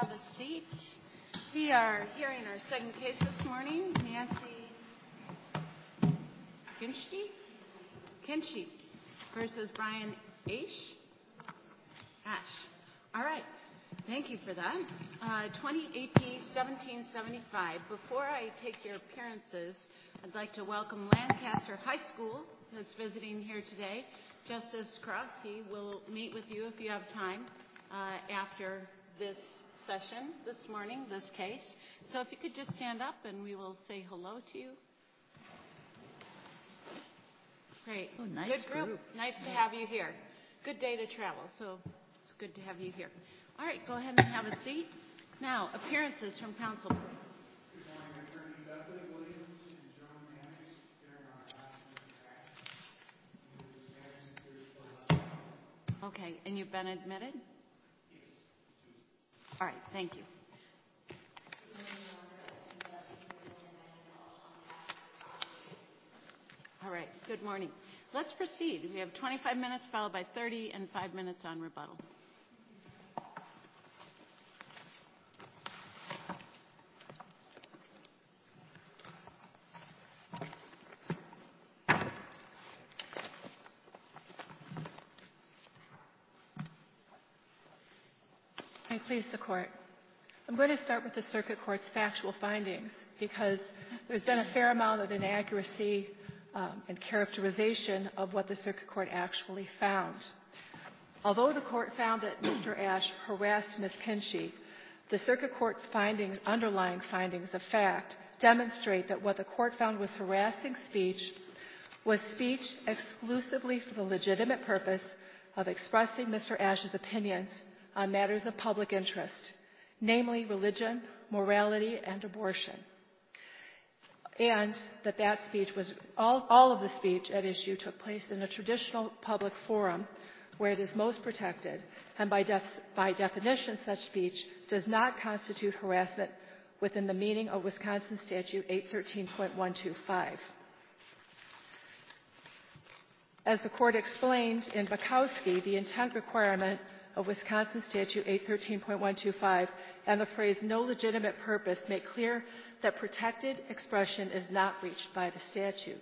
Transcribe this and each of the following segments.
have a seat. We are hearing our second case this morning, Nancy Kinchey versus Brian Ash. All right. Thank you for that. 20 AP 1775. Before I take your appearances, I'd like to welcome Lancaster High School that's visiting here today. Justice Krosky will meet with you if you have time after this session this morning, this case. So if you could just stand up and we will say hello to you. Great. Oh, nice Good group. Nice to have you here. Good day to travel, so it's good to have you here. All right, go ahead and have a seat. Now, appearances from counsel, please. Good morning, Attorney Bethany Williams and John Mannix, appearing on behalf of Okay, and you've been admitted? Yes. All right, thank you. All right, good morning. Let's proceed. We have 25 minutes followed by 30 and 5 minutes on rebuttal. May it please the Court. I'm going to start with the Circuit Court's factual findings because there's been a fair amount of inaccuracy and characterization of what the Circuit Court actually found. Although the Court found that Mr. Ash harassed Ms. Kinchey, the Circuit Court's underlying findings of fact demonstrate that what the Court found was harassing speech was speech exclusively for the legitimate purpose of expressing Mr. Ash's opinions on matters of public interest, namely religion, morality, and abortion. And that speech was, all of the speech at issue took place in a traditional public forum where it is most protected, and by definition, such speech does not constitute harassment within the meaning of Wisconsin Statute 813.125. As the Court explained in Bukowski, the intent requirement of Wisconsin Statute 813.125 and the phrase no legitimate purpose make clear that protected expression is not reached by the statute.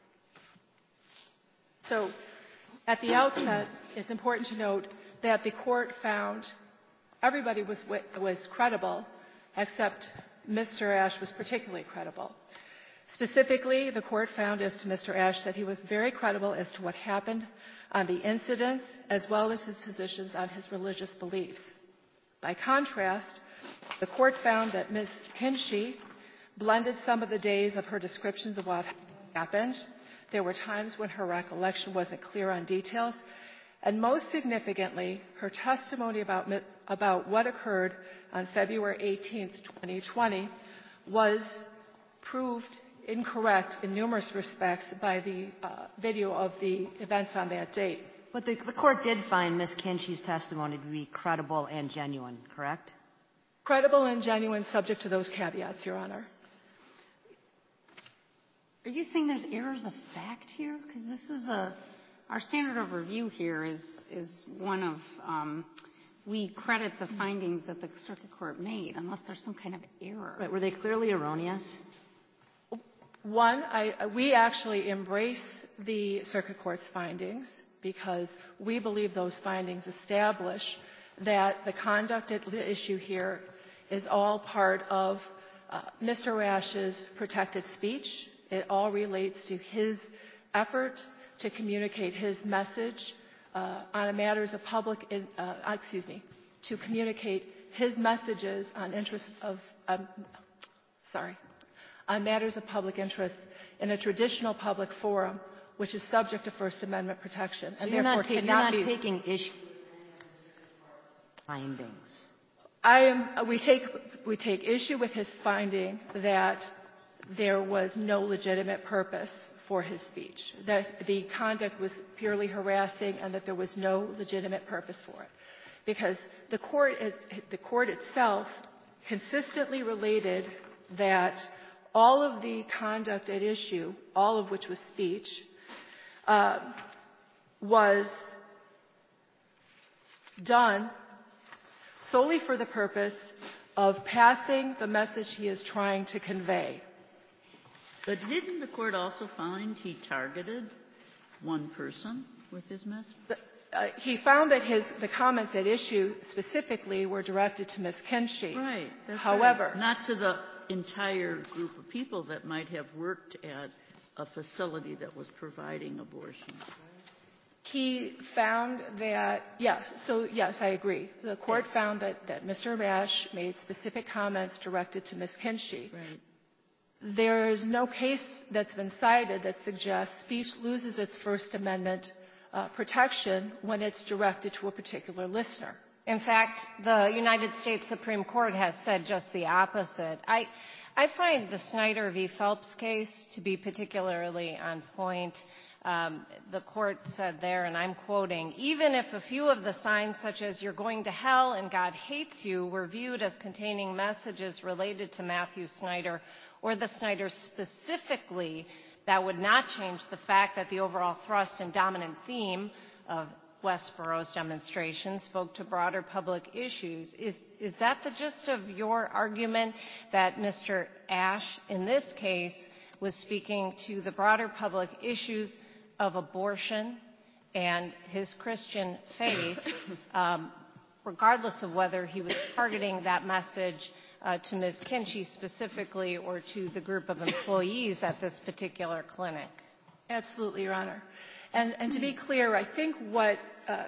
So, at the outset, it's important to note that the Court found everybody was credible, except Mr. Ash was particularly credible. Specifically, the Court found as to Mr. Ash that he was very credible as to what happened on the incidents as well as his positions on his religious beliefs. By contrast, the Court found that Ms. Kinchey blended some of the days of her descriptions of what happened. There were times when her recollection wasn't clear on details. And most significantly, her testimony about what occurred on February 18th, 2020 was proved incorrect in numerous respects by the video of the events on that date. But the Court did find Ms. Kinchey's testimony to be credible and genuine, correct? Credible and genuine, subject to those caveats, Your Honor. Are you saying there's errors of fact here? Because this is our standard of review here is one of we credit the findings that the Circuit Court made unless there's some kind of error. Right. Were they clearly erroneous? One, we actually embrace the Circuit Court's findings because we believe those findings establish that the conduct at issue here is all part of Mr. Ash's protected speech. It all relates to his effort to communicate his message on matters of public, to communicate his messages on on matters of public interest in a traditional public forum, which is subject to First Amendment protection, so and you're therefore cannot be. You're not taking issue with findings. We take issue with his finding that there was no legitimate purpose for his speech, that the conduct was purely harassing, and that there was no legitimate purpose for it, because the court itself consistently related that all of the conduct at issue, all of which was speech, was done solely for the purpose of passing the message he is trying to convey. But didn't the court also find he targeted one person with his message? He found that the comments at issue specifically were directed to Ms. Kinsey. Right. However, right. Not to the entire group of people that might have worked at a facility that was providing abortion. He found that, yes, I agree. The court found that Mr. Bash made specific comments directed to Ms. Kinsey. Right. There is no case that's been cited that suggests speech loses its First Amendment protection when it's directed to a particular listener. In fact, the United States Supreme Court has said just the opposite. I find the Snyder v. Phelps case to be particularly on point. The court said there, and I'm quoting, "Even if a few of the signs such as 'you're going to hell' and 'God hates you' were viewed as containing messages related to Matthew Snyder or the Snyders specifically, that would not change the fact that the overall thrust and dominant theme of Westboro's demonstration spoke to broader public issues." Is that the gist of your argument, that Mr. Ash, in this case, was speaking to the broader public issues of abortion and his Christian faith, regardless of whether he was targeting that message to Ms. Kinsey specifically or to the group of employees at this particular clinic? Absolutely, Your Honor. And to be clear, I think what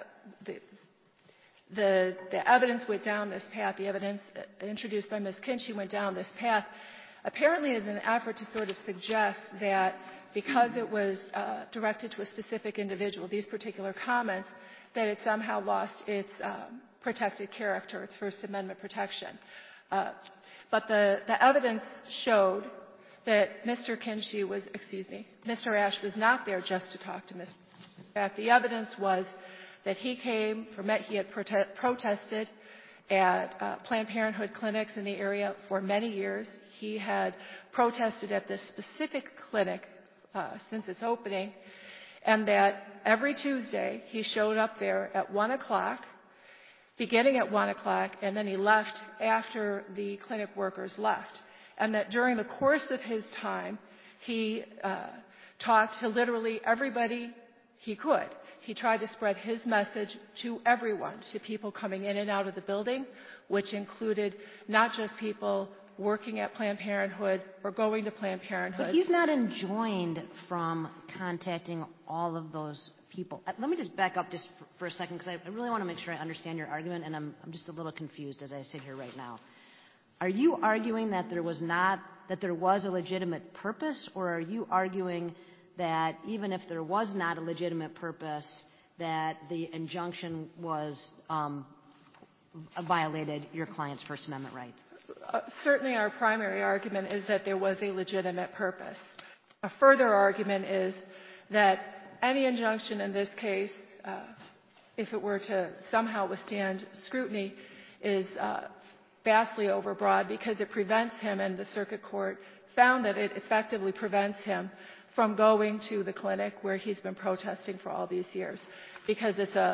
the evidence went down this path, the evidence introduced by Ms. Kinsey went down this path, apparently is an effort to sort of suggest that because it was directed to a specific individual, these particular comments, that it somehow lost its protected character, its First Amendment protection. But the evidence showed that Mr. Ash was not there just to talk to Ms. In fact, the evidence was that he had protested at Planned Parenthood clinics in the area for many years. He had protested at this specific clinic since its opening, and that every Tuesday he showed up there at 1 o'clock, beginning at 1 o'clock, and then he left after the clinic workers left. And that during the course of his time, he talked to literally everybody he could. He tried to spread his message to everyone, to people coming in and out of the building, which included not just people working at Planned Parenthood or going to Planned Parenthood. But he's not enjoined from contacting all of those people. Let me just back up just for a second, because I really want to make sure I understand your argument, and I'm just a little confused as I sit here right now. Are you arguing that there was a legitimate purpose, or are you arguing that even if there was not a legitimate purpose, that the injunction was violated your client's First Amendment rights? Certainly our primary argument is that there was a legitimate purpose. A further argument is that any injunction in this case, if it were to somehow withstand scrutiny, is vastly overbroad because it prevents him, and the circuit court found that it effectively prevents him from going to the clinic where he's been protesting for all these years, because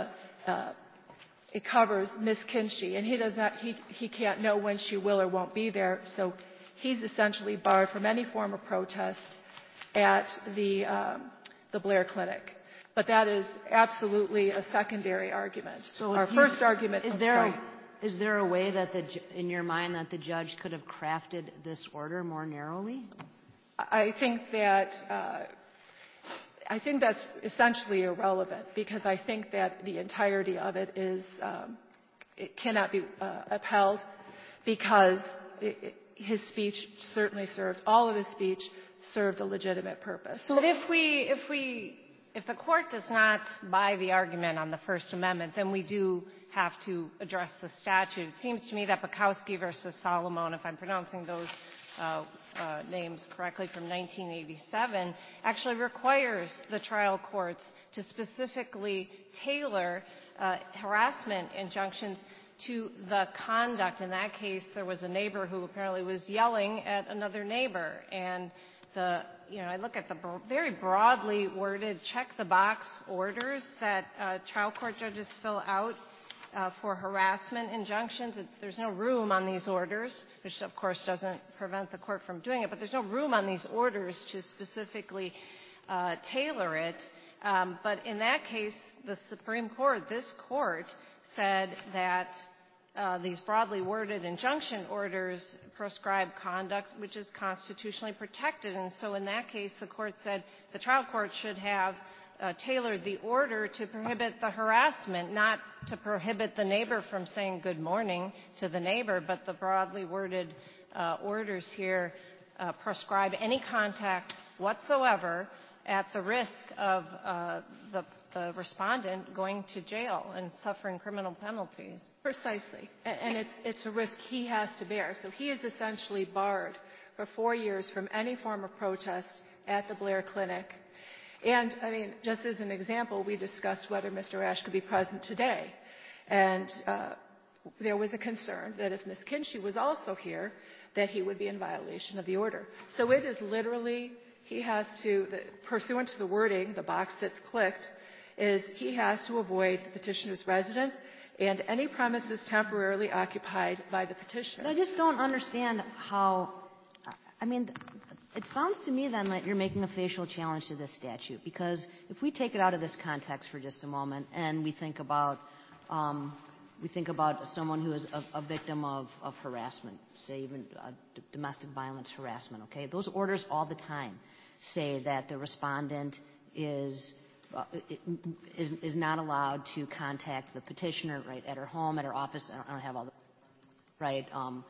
it covers Ms. Kinsey, and he can't know when she will or won't be there, so he's essentially barred from any form of protest at the Blair Clinic. But that is absolutely a secondary argument. So our first argument is there a way that in your mind that the judge could have crafted this order more narrowly? I think that's essentially irrelevant, because I think that the entirety of it it cannot be upheld, because his speech certainly all of his speech served a legitimate purpose. But if the court does not buy the argument on the First Amendment, then we do have to address the statute. It seems to me that Bukowski versus Solomon, if I'm pronouncing those names correctly, from 1987, actually requires the trial courts to specifically tailor harassment injunctions to the conduct. In that case, there was a neighbor who apparently was yelling at another neighbor, and I look at the very broadly worded check-the-box orders that trial court judges fill out. for harassment injunctions. There's no room on these orders, which of course doesn't prevent the court from doing it, but there's no room on these orders to specifically tailor it. But in that case, the Supreme Court, this court, said that these broadly worded injunction orders prescribe conduct which is constitutionally protected. And so in that case, the court said the trial court should have tailored the order to prohibit the harassment, not to prohibit the neighbor from saying good morning to the neighbor, but the broadly worded orders here prescribe any contact whatsoever at the risk of the respondent going to jail and suffering criminal penalties. Precisely. And it's a risk he has to bear. So he is essentially barred for 4 years from any form of protest at the Blair Clinic. And, I mean, just as an example, we discussed whether Mr. Ash could be present today. And there was a concern that if Ms. Kinsey was also here, that he would be in violation of the order. So it is literally, he has to, pursuant to the wording, the box that's clicked, is he has to avoid the petitioner's residence and any premises temporarily occupied by the petitioner. But I just don't understand how, I mean, it sounds to me then that you're making a facial challenge to this statute, because if we take it out of this context for just a moment and we think about someone who is a victim of harassment, say even domestic violence harassment, okay? Those orders all the time say that the respondent is not allowed to contact the petitioner, right, at her home, at her office. I don't have all the, right,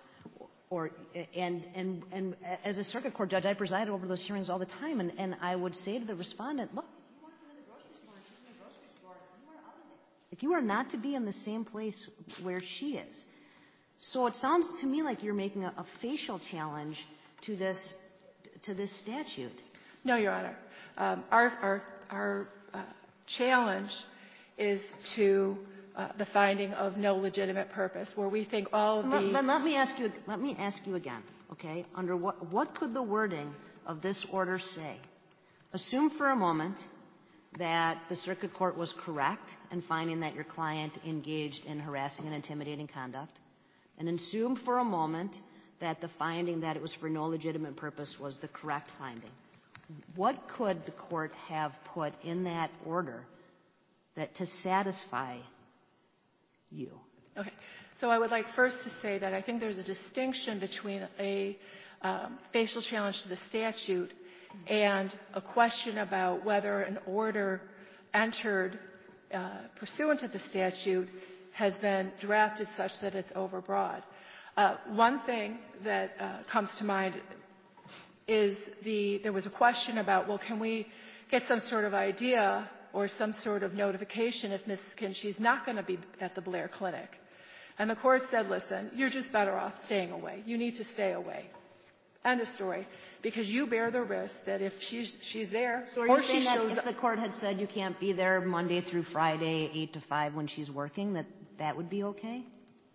and as a circuit court judge, I presided over those hearings all the time, and I would say to the respondent, look, if you want to go to the grocery store and she's in the grocery store, you are out of there. Like, you are not to be in the same place where she is. So it sounds to me like you're making a facial challenge to this statute. No, Your Honor. Our challenge is to the finding of no legitimate purpose, where we think all of the... Let me ask you again, okay? Under what could the wording of this order say? Assume for a moment that the circuit court was correct in finding that your client engaged in harassing and intimidating conduct, and assume for a moment that the finding that it was for no legitimate purpose was the correct finding. What could the court have put in that order that to satisfy you? Okay. So I would like first to say that I think there's a distinction between a facial challenge to the statute and a question about whether an order entered pursuant to the statute has been drafted such that it's overbroad. One thing that comes to mind is there was a question about, well, can we get some sort of idea or some sort of notification if Ms. Kinsey's not going to be at the Blair Clinic? And the court said, listen, you're just better off staying away. You need to stay away. End of story. Because you bear the risk that if she's there, so or she shows up. If the court had said you can't be there Monday through Friday, 8 to 5 when she's working, that would be okay?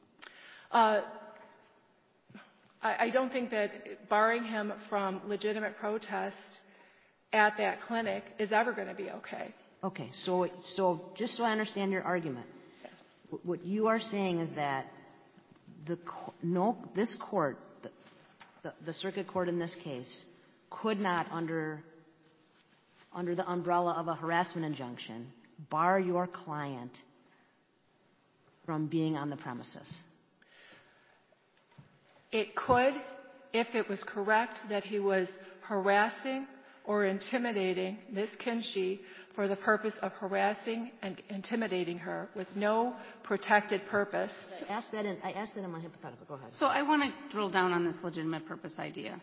I don't think that barring him from legitimate protest at that clinic is ever going to be okay. Okay. So just so I understand your argument, Yes. What you are saying is that this court, the circuit court in this case, could not, under the umbrella of a harassment injunction, bar your client from being on the premises. It could if it was correct that he was harassing or intimidating Ms. Kinsey for the purpose of harassing and intimidating her with no protected purpose. I asked that in my hypothetical. Go ahead. So I want to drill down on this legitimate purpose idea.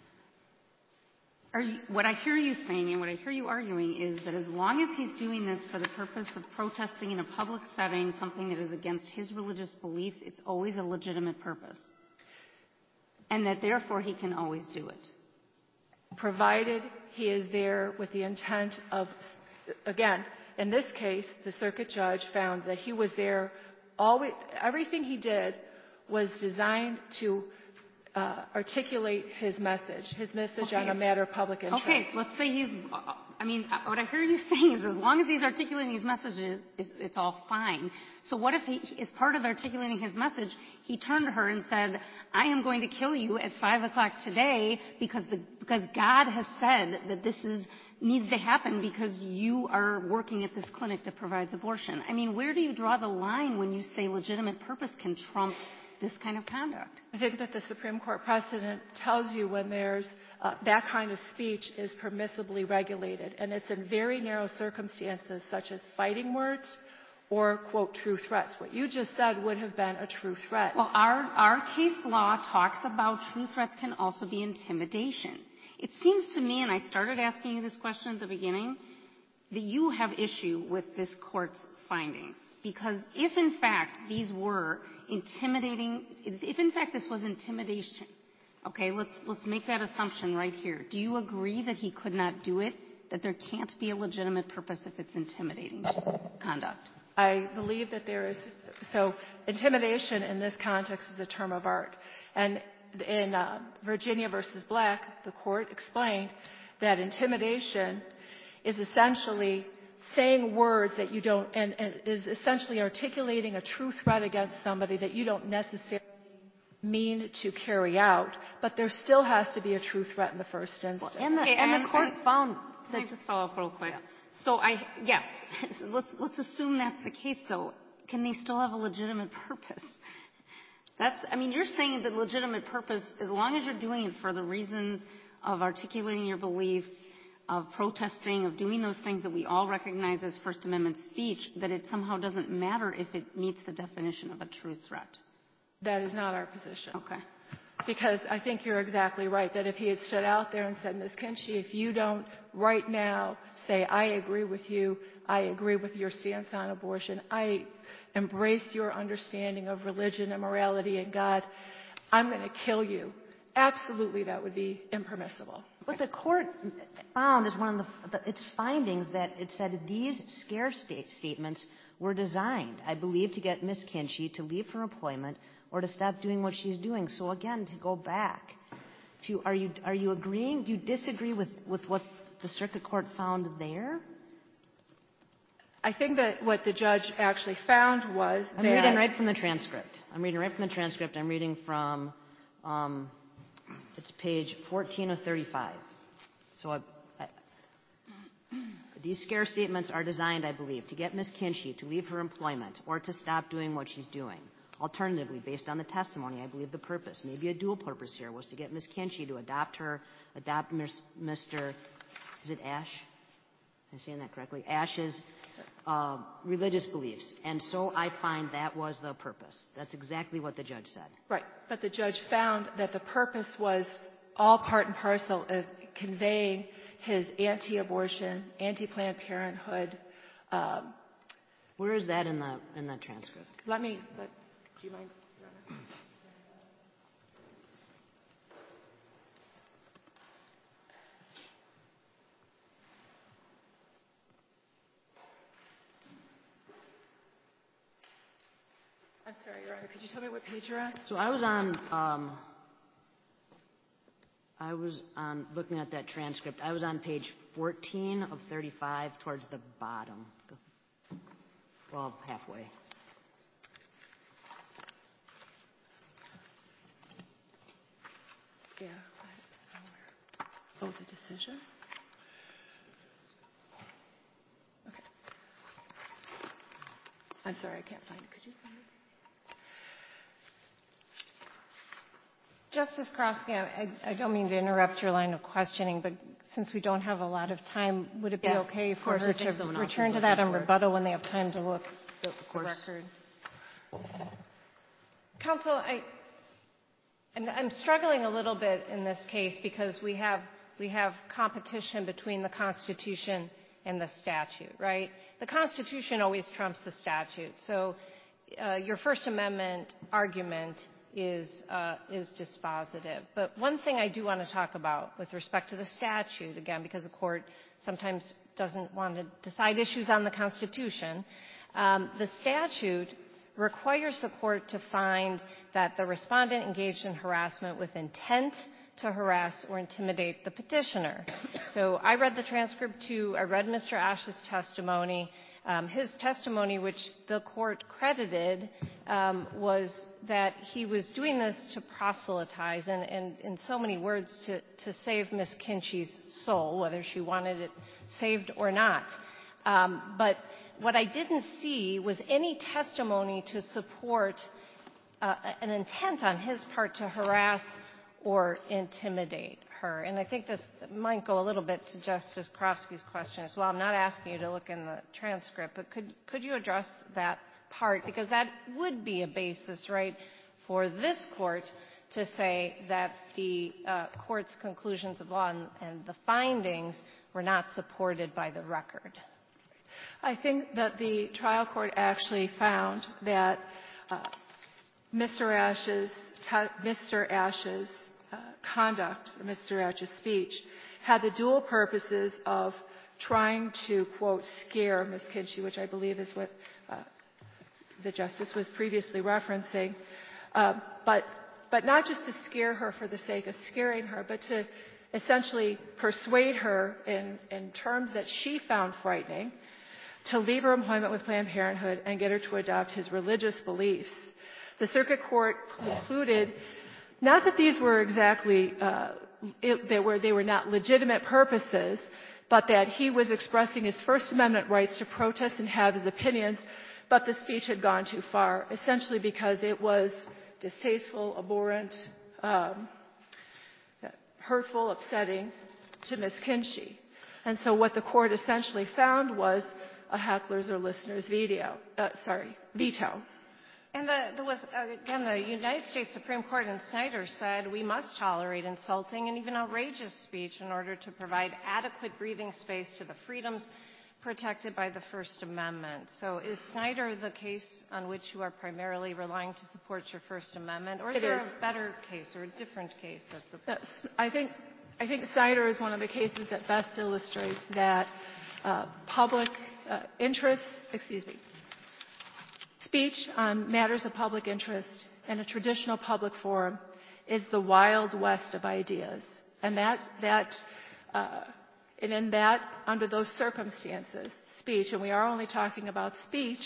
What I hear you saying and what I hear you arguing is that as long as he's doing this for the purpose of protesting in a public setting, something that is against his religious beliefs, it's always a legitimate purpose. And that therefore he can always do it. Provided he is there with the intent of, again, in this case, the circuit judge found that he was there, everything he did was designed to articulate his message Okay. on a matter of public interest. Okay, so let's say what I heard you saying is as long as he's articulating his messages, it's all fine. So what if he, as part of articulating his message, he turned to her and said, I am going to kill you at 5 o'clock today because God has said that this needs to happen because you are working at this clinic that provides abortion. I mean, where do you draw the line when you say legitimate purpose can trump this kind of conduct? I think that the Supreme Court precedent tells you when there's that kind of speech is permissibly regulated, and it's in very narrow circumstances such as fighting words or, quote, true threats. What you just said would have been a true threat. Well, our case law talks about true threats can also be intimidation. It seems to me, and I started asking you this question at the beginning, that you have issue with this court's findings. Because if, in fact, these were intimidating, if, in fact, this was intimidation, okay, let's make that assumption right here. Do you agree that he could not do it, that there can't be a legitimate purpose if it's intimidating conduct? I believe that there is. So intimidation in this context is a term of art. And in Virginia versus Black, the court explained that intimidation is essentially saying words that you don't, and is essentially articulating a true threat against somebody that you don't necessarily mean to carry out, but there still has to be a true threat in the first instance. Well, and the court found Can I just follow up real quick? So yes, let's assume that's the case, though. Can they still have a legitimate purpose? You're saying that legitimate purpose, as long as you're doing it for the reasons of articulating your beliefs, of protesting, of doing those things that we all recognize as First Amendment speech, that it somehow doesn't matter if it meets the definition of a true threat. That is not our position. Okay. Because I think you're exactly right, that if he had stood out there and said, Ms. Kinchy, if you don't right now say, I agree with you, I agree with your stance on abortion, I embrace your understanding of religion and morality and God, I'm going to kill you. Absolutely, that would be impermissible. What the court found is one of its findings that it said these scare statements were designed, I believe, to get Ms. Kinchy to leave her employment or to stop doing what she's doing. So again, to go back to, are you agreeing? Do you disagree with what the circuit court found there? I think that what the judge actually found was that... I'm reading right from the transcript. I'm reading from, it's page 14 of 35. So these scare statements are designed, I believe, to get Ms. Kinchy to leave her employment or to stop doing what she's doing. Alternatively, based on the testimony, I believe the purpose, maybe a dual purpose here, was to get Ms. Kinchy to adopt Mr. Is it Ash? Am I saying that correctly? Ash's religious beliefs. And so I find that was the purpose. That's exactly what the judge said. Right. But the judge found that the purpose was all part and parcel of conveying his anti-abortion, anti-Planned Parenthood. Where is that in the transcript? Do you mind? I'm sorry, Your Honor. Could you tell me what page you're on? So I was on looking at that transcript. I was on page 14 of 35 towards the bottom. Well, halfway. Yeah. Oh, the decision? Okay. I'm sorry, I can't find it. Could you find it? Justice Krosky, I don't mean to interrupt your line of questioning, but since we don't have a lot of time, would it be okay for her to return to that on rebuttal when they have time to look at the record? Counsel, I'm struggling a little bit in this case because we have competition between the Constitution and the statute, right? The Constitution always trumps the statute. So your First Amendment argument is dispositive. But one thing I do want to talk about with respect to the statute, again, because the court sometimes doesn't want to decide issues on the Constitution, the statute requires the court to find that the respondent engaged in harassment with intent to harass or intimidate the petitioner. So I read the transcript too. I read Mr. Ash's testimony. His testimony, which the court credited, was that he was doing this to proselytize and in so many words, to save Ms. Kinchy's soul, whether she wanted it saved or not. But what I didn't see was any testimony to support an intent on his part to harass or intimidate her. And I think this might go a little bit to Justice Krofsky's question as well. I'm not asking you to look in the transcript, but could you address that part? Because that would be a basis, right, for this court to say that the court's conclusions of law and the findings were not supported by the record. I think that the trial court actually found that Mr. Ash's conduct, or Mr. Ash's speech, had the dual purposes of trying to, quote, scare Ms. Kinchy, which I believe is what the Justice was previously referencing, but not just to scare her for the sake of scaring her, but to essentially persuade her in terms that she found frightening to leave her employment with Planned Parenthood and get her to adopt his religious beliefs. The circuit court concluded not that these were exactly, they were not legitimate purposes, but that he was expressing his First Amendment rights to protest and have his opinions, but the speech had gone too far, essentially because it was distasteful, abhorrent, hurtful, upsetting to Ms. Kinchy. And so what the court essentially found was a heckler's or listener's veto. And again, the United States Supreme Court in Snyder said we must tolerate insulting and even outrageous speech in order to provide adequate breathing space to the freedoms protected by the First Amendment. So is Snyder the case on which you are primarily relying to support your First Amendment, or is there a better case or a different case that's I think Snyder is one of the cases that best illustrates that public speech on matters of public interest in a traditional public forum is the Wild West of ideas. And in that, under those circumstances, speech, and we are only talking about speech,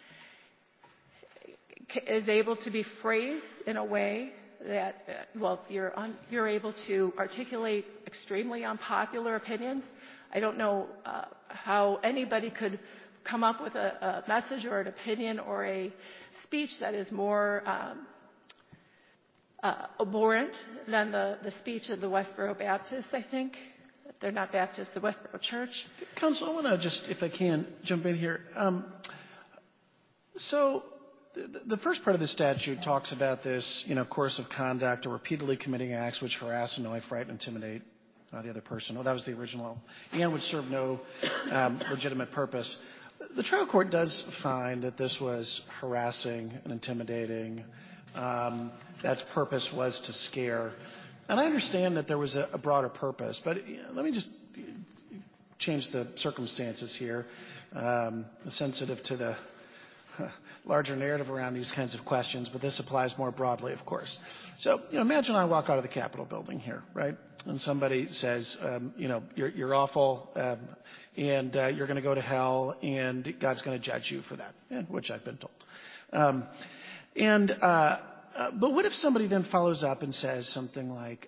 is able to be phrased in a way that, you're able to articulate extremely unpopular opinions. I don't know how anybody could come up with a message or an opinion or a speech that is more abhorrent than the speech of the Westboro Baptists, I think. They're not Baptists, the Westboro Church. Counsel, I want to just, if I can, jump in here. So the first part of the statute talks about this, course of conduct or repeatedly committing acts which harass, annoy, frighten, intimidate the other person. That was the original. And would serve no legitimate purpose. The trial court does find that this was harassing and intimidating. That's purpose was to scare. And I understand that there was a broader purpose, but let me just change the circumstances here. Sensitive to the larger narrative around these kinds of questions, but this applies more broadly, of course. So, imagine I walk out of the Capitol building here, right? And somebody says, you're awful, and you're going to go to hell, and God's going to judge you for that, which I've been told. But what if somebody then follows up and says something like,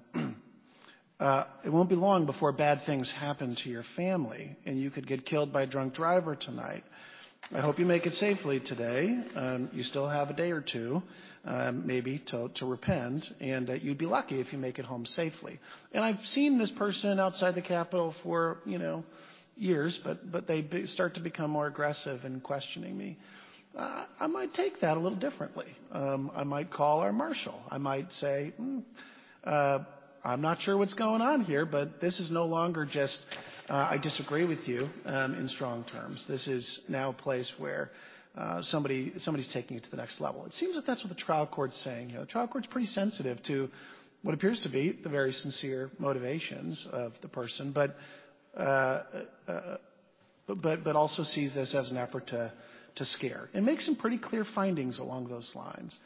it won't be long before bad things happen to your family, and you could get killed by a drunk driver tonight. I hope you make it safely today. You still have a day or two, maybe, to repent, and you'd be lucky if you make it home safely. And I've seen this person outside the Capitol for, years, but they start to become more aggressive in questioning me. I might take that a little differently. I might call our marshal. I might say, I'm not sure what's going on here, but this is no longer just I disagree with you in strong terms. This is now a place where somebody's taking it to the next level. It seems that that's what the trial court's saying here. The trial court's pretty sensitive to what appears to be the very sincere motivations of the person, but also sees this as an effort to to scare, and make some pretty clear findings along those lines.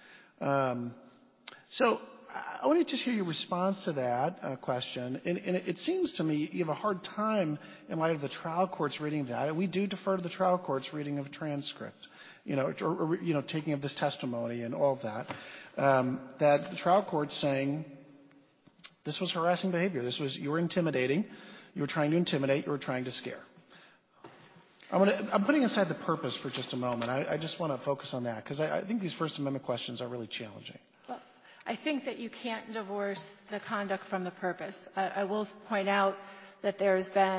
So I want to just hear your response to that question. And it seems to me you have a hard time in light of the trial court's reading of that. And we do defer to the trial court's reading of a transcript, or taking of this testimony and all of that. That the trial court's saying this was harassing behavior. You were intimidating. You were trying to intimidate. You were trying to scare. I'm putting aside the purpose for just a moment. I just want to focus on that because I think these First Amendment questions are really challenging. I think that you can't divorce the conduct from the purpose. I will point out that there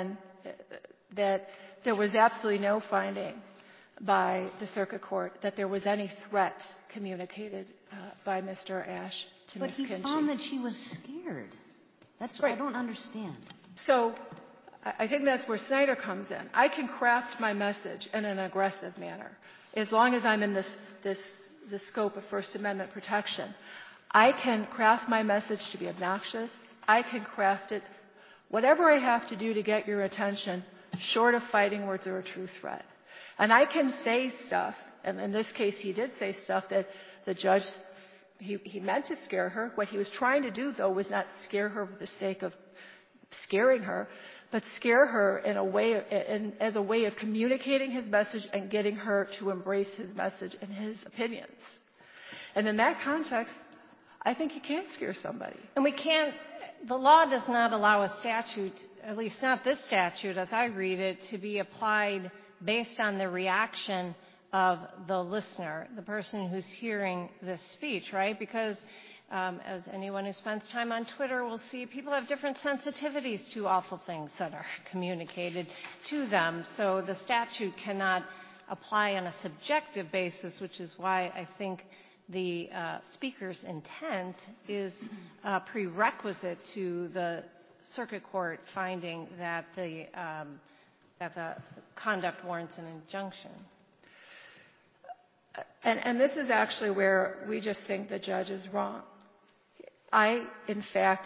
was absolutely no finding by the circuit court that there was any threat communicated by Mr. Ash to Ms. Kinchy. But he found that she was scared. That's what I don't understand. So I think that's where Snyder comes in. I can craft my message in an aggressive manner as long as I'm in the scope of First Amendment protection. I can craft my message to be obnoxious. I can craft it, whatever I have to do to get your attention, short of fighting words or a true threat. And I can say stuff, and in this case he did say stuff that the judge, he meant to scare her. What he was trying to do, though, was not scare her for the sake of scaring her, but scare her in a way, as a way of communicating his message and getting her to embrace his message and his opinions. And in that context, I think you can't scare somebody. And the law does not allow a statute, at least not this statute as I read it, to be applied based on the reaction of the listener, the person who's hearing this speech, right? Because as anyone who spends time on Twitter will see, people have different sensitivities to awful things that are communicated to them. So the statute cannot apply on a subjective basis, which is why I think the speaker's intent is a prerequisite to the circuit court finding that the conduct warrants an injunction. And this is actually where we just think the judge is wrong. In fact,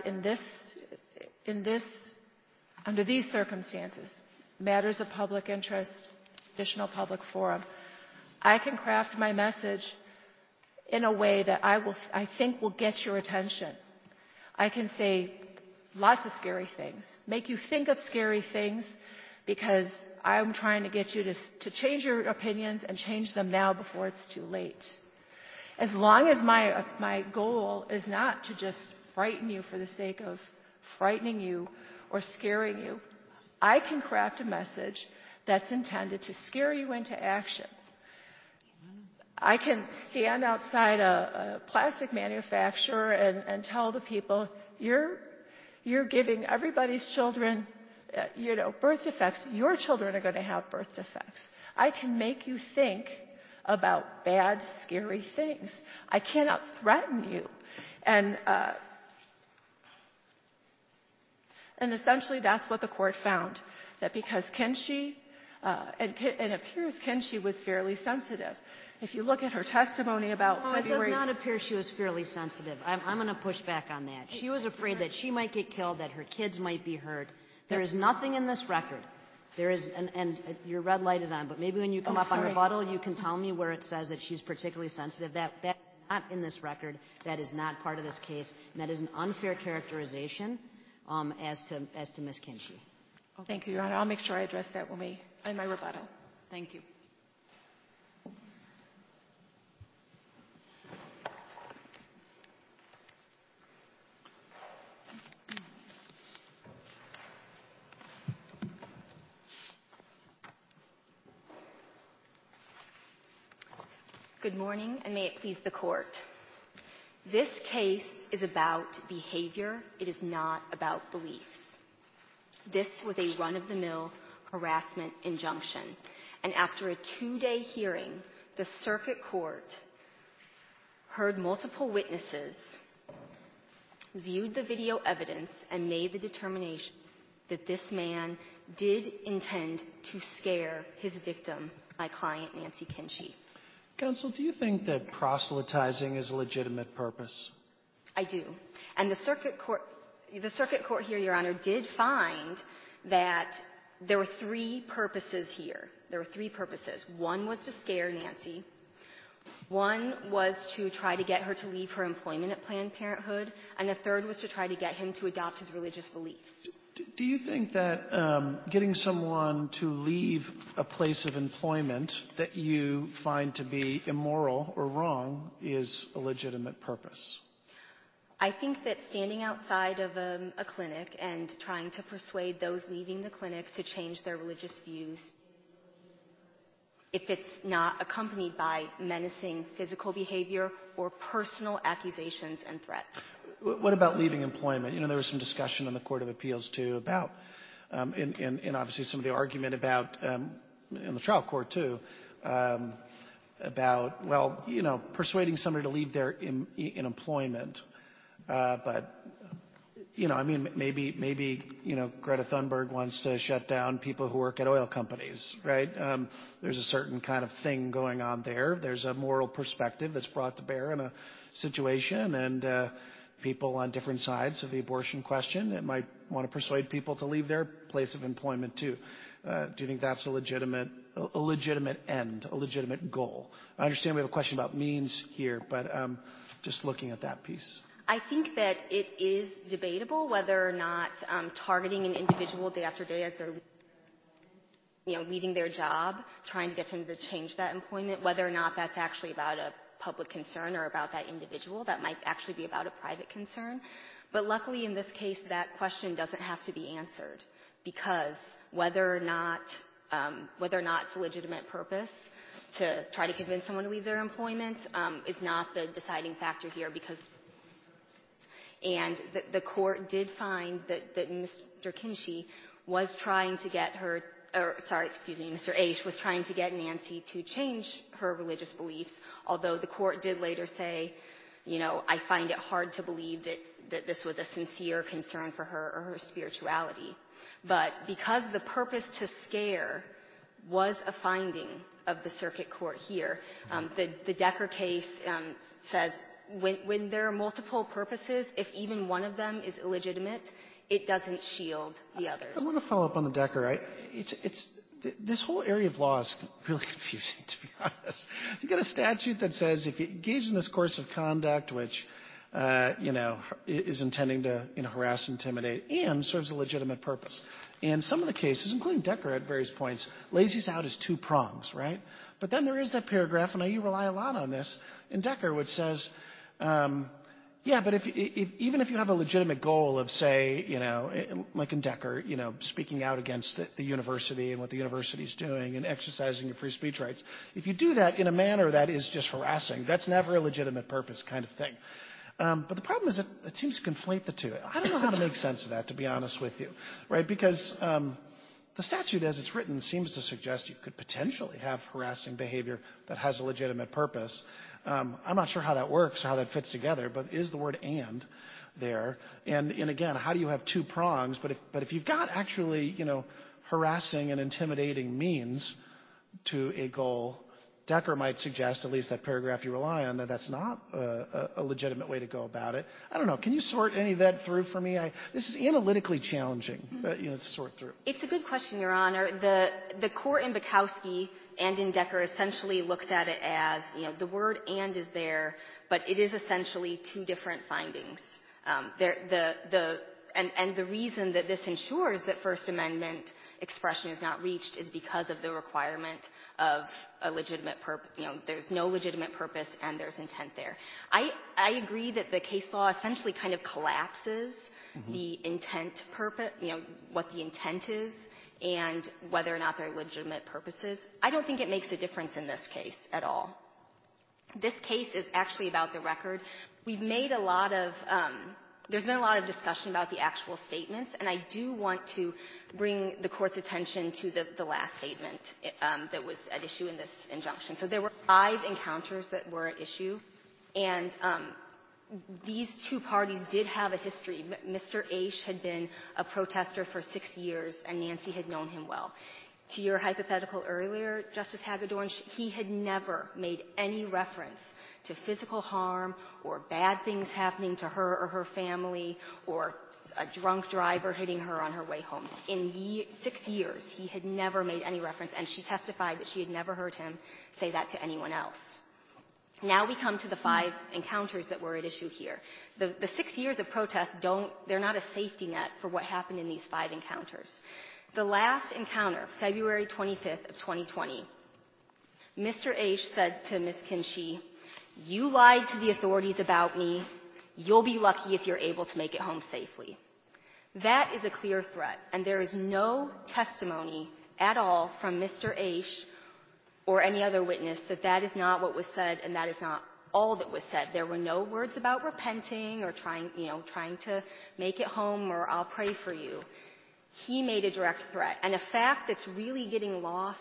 under these circumstances, matters of public interest, additional public forum, I can craft my message in a way that I think will get your attention. I can say lots of scary things, make you think of scary things, because I'm trying to get you to change your opinions and change them now before it's too late. As long as my goal is not to just frighten you for the sake of frightening you or scaring you, I can craft a message that's intended to scare you into action. I can stand outside a plastic manufacturer and tell the people, you're giving everybody's children, birth defects. Your children are going to have birth defects. I can make you think about bad, scary things. I cannot threaten you. And essentially that's what the court found, that because Kinchy, and it appears Kinchy was fairly sensitive. If you look at her testimony about February... It does not appear she was fairly sensitive. I'm going to push back on that. She was afraid that she might get killed, that her kids might be hurt. There is nothing in this record. There is, and your red light is on, but maybe when you come up on rebuttal, you can tell me where it says that she's particularly sensitive. That's not in this record. That is not part of this case. And that is an unfair characterization as to Ms. Kinchy. Thank you, Your Honor. I'll make sure I address that in my rebuttal. Thank you. Good morning, and may it please the court. This case is about behavior. It is not about beliefs. This was a run-of-the-mill harassment injunction. And after a 2-day hearing, the circuit court heard multiple witnesses, viewed the video evidence, and made the determination that this man did intend to scare his victim, my client, Nancy Kinchy. Counsel, do you think that proselytizing is a legitimate purpose? I do. And the circuit court here, Your Honor, did find that there were three purposes here. There were three purposes. One was to scare Nancy. One was to try to get her to leave her employment at Planned Parenthood. And the third was to try to get him to adopt his religious beliefs. Do you think that getting someone to leave a place of employment that you find to be immoral or wrong is a legitimate purpose? I think that standing outside of a clinic and trying to persuade those leaving the clinic to change their religious views, if it's not accompanied by menacing physical behavior or personal accusations and threats. What about leaving employment? You know, there was some discussion in the Court of Appeals, too, about, and obviously some of the argument about, in the trial court, too, about, well, you know, persuading somebody to leave their in employment. But, you know, I mean, maybe, you know, Greta Thunberg wants to shut down people who work at oil companies, right? There's a certain kind of thing going on there. There's a moral perspective that's brought to bear in a situation, and people on different sides of the abortion question that might want to persuade people to leave their place of employment too. Do you think that's a legitimate end, a legitimate goal? I understand we have a question about means here, but just looking at that piece. I think that it is debatable whether or not targeting an individual day after day as they're leaving their job, trying to get them to change that employment, whether or not that's actually about a public concern or about that individual. That might actually be about a private concern. But luckily in this case, that question doesn't have to be answered, because whether or not it's a legitimate purpose to try to convince someone to leave their employment is not the deciding factor here, because the court did find that Mr. Kinsey was trying to get her, Mr. Aish was trying to get Nancy to change her religious beliefs, although the court did later say, I find it hard to believe that this was a sincere concern for her or her spirituality. But because the purpose to scare was a finding of the circuit court here, the Decker case says when there are multiple purposes, if even one of them is illegitimate, it doesn't shield the others. I want to follow up on the Decker. This whole area of law is really confusing, to be honest. You got a statute that says if you engage in this course of conduct, which is intending to harass, intimidate, and serves a legitimate purpose. And some of the cases, including Decker at various points, lays these out as two prongs, right? But then there is that paragraph, and you rely a lot on this, in Decker, which says, but even if you have a legitimate goal of, say, like in Decker, speaking out against the university and what the university is doing and exercising your free speech rights, if you do that in a manner that is just harassing, that's never a legitimate purpose kind of thing. But the problem is that it seems to conflate the two. I don't know how to make sense of that, to be honest with you, right? Because the statute as it's written seems to suggest you could potentially have harassing behavior that has a legitimate purpose. I'm not sure how that works or how that fits together, but is the word "and" there? And again, how do you have two prongs? But if you've got actually, harassing and intimidating means to a goal, Decker might suggest, at least that paragraph you rely on, that that's not a legitimate way to go about it. I don't know. Can you sort any of that through for me? This is analytically challenging, to sort through. It's a good question, Your Honor. The court in Bukowski and in Decker essentially looked at it as, the word "and" is there, but it is essentially two different findings. And the reason that this ensures that First Amendment expression is not reached is because of the requirement of a legitimate purpose. There's no legitimate purpose and there's intent there. I agree that the case law essentially kind of collapses the intent purpose, what the intent is and whether or not they're legitimate purposes. I don't think it makes a difference in this case at all. This case is actually about the record. We've made a lot of there's been a lot of discussion about the actual statements, and I do want to bring the court's attention to the last statement that was at issue in this injunction. So there were 5 encounters that were at issue, and these two parties did have a history. Mr. Aish had been a protester for 6 years, and Nancy had known him well. To your hypothetical earlier, Justice Hagedorn, he had never made any reference to physical harm or bad things happening to her or her family or a drunk driver hitting her on her way home. In 6 years, he had never made any reference, and she testified that she had never heard him say that to anyone else. Now we come to the 5 encounters that were at issue here. The 6 years of protest they're not a safety net for what happened in these 5 encounters. The last encounter, February 25th of 2020, Mr. Aish said to Ms. Kinshee, "You lied to the authorities about me. You'll be lucky if you're able to make it home safely." That is a clear threat, and there is no testimony at all from Mr. Aish or any other witness that is not what was said, and that is not all that was said. There were no words about repenting or trying to make it home or I'll pray for you. He made a direct threat. And a fact that's really getting lost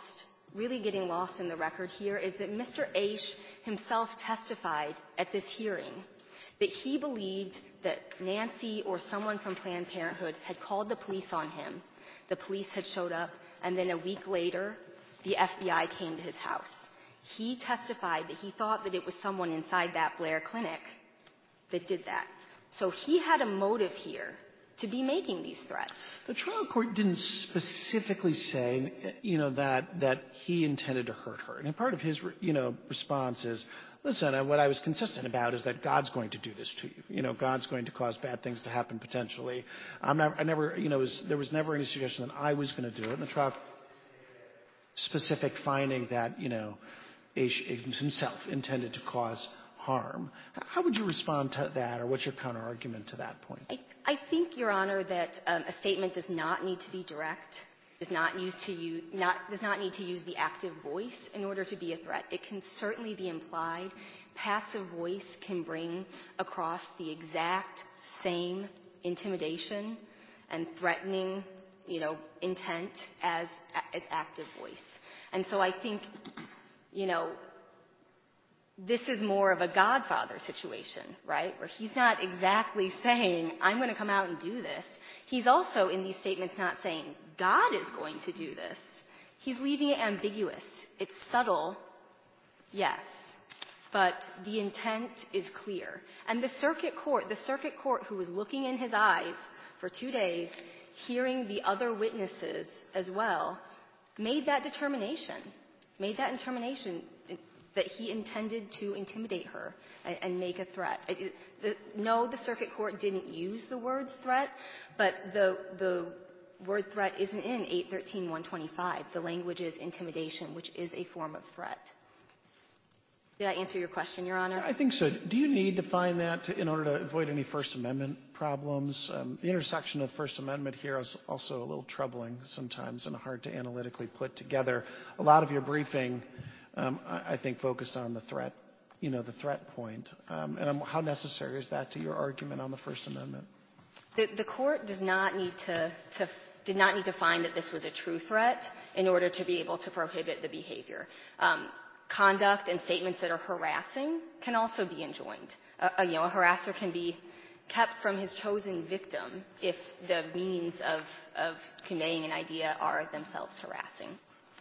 in the record here is that Mr. Aish himself testified at this hearing that he believed that Nancy or someone from Planned Parenthood had called the police on him. The police had showed up, and then a week later, the FBI came to his house. He testified that he thought that it was someone inside that Blair clinic that did that. So he had a motive here to be making these threats. The trial court didn't specifically say, that he intended to hurt her. And part of his, response is, listen, what I was consistent about is that God's going to do this to you. God's going to cause bad things to happen potentially. There was never any suggestion that I was going to do it. And the trial specific finding that, Aish himself intended to cause harm. How would you respond to that, or what's your counter argument to that point? I think, Your Honor, that a statement does not need to be direct, does not need to use the active voice in order to be a threat. It can certainly be implied. Passive voice can bring across the exact same intimidation and threatening, intent as active voice. And so I think, this is more of a Godfather situation, right? Where he's not exactly saying, I'm going to come out and do this. He's also, in these statements, not saying, God is going to do this. He's leaving it ambiguous. It's subtle, yes, but the intent is clear. And the circuit court who was looking in his eyes for 2 days, hearing the other witnesses as well, made that determination that he intended to intimidate her and make a threat. The circuit court didn't use the word threat, but the word threat isn't in 813-125. The language is intimidation, which is a form of threat. Did I answer your question, Your Honor? I think so. Do you need to find that in order to avoid any First Amendment problems? The intersection of First Amendment here is also a little troubling sometimes and hard to analytically put together. A lot of your briefing, I think, focused on the threat, the threat point. And how necessary is that to your argument on the First Amendment? The court did not need to find that this was a true threat in order to be able to prohibit the behavior. Conduct and statements that are harassing can also be enjoined. A harasser can be kept from his chosen victim if the means of conveying an idea are themselves harassing.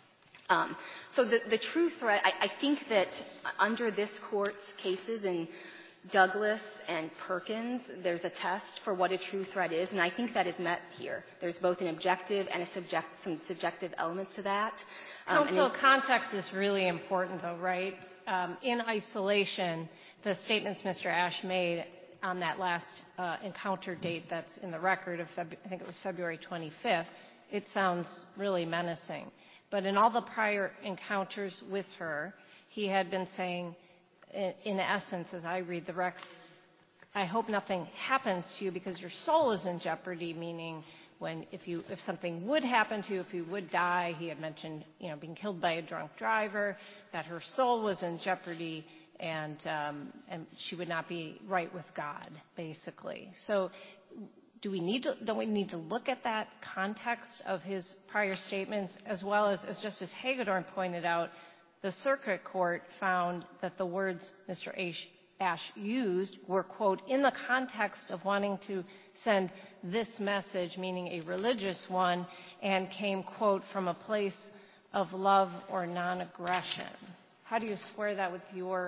So the true threat, I think that under this court's cases in Douglas and Perkins, there's a test for what a true threat is, and I think that is met here. There's both an objective and some subjective elements to that. Counsel, context is really important, though, right? In isolation, the statements Mr. Ash made on that last encounter date that's in the record of, I think it was February 25th, it sounds really menacing. But in all the prior encounters with her, he had been saying, in essence, as I read the record, I hope nothing happens to you because your soul is in jeopardy, meaning if something would happen to you, if you would die, he had mentioned, being killed by a drunk driver, that her soul was in jeopardy and she would not be right with God, basically. So don't we need to look at that context of his prior statements, as well as Justice Hagedorn pointed out, the circuit court found that the words Mr. Ash used were, quote, in the context of wanting to send this message, meaning a religious one, and came, quote, from a place of love or non-aggression. How do you square that with your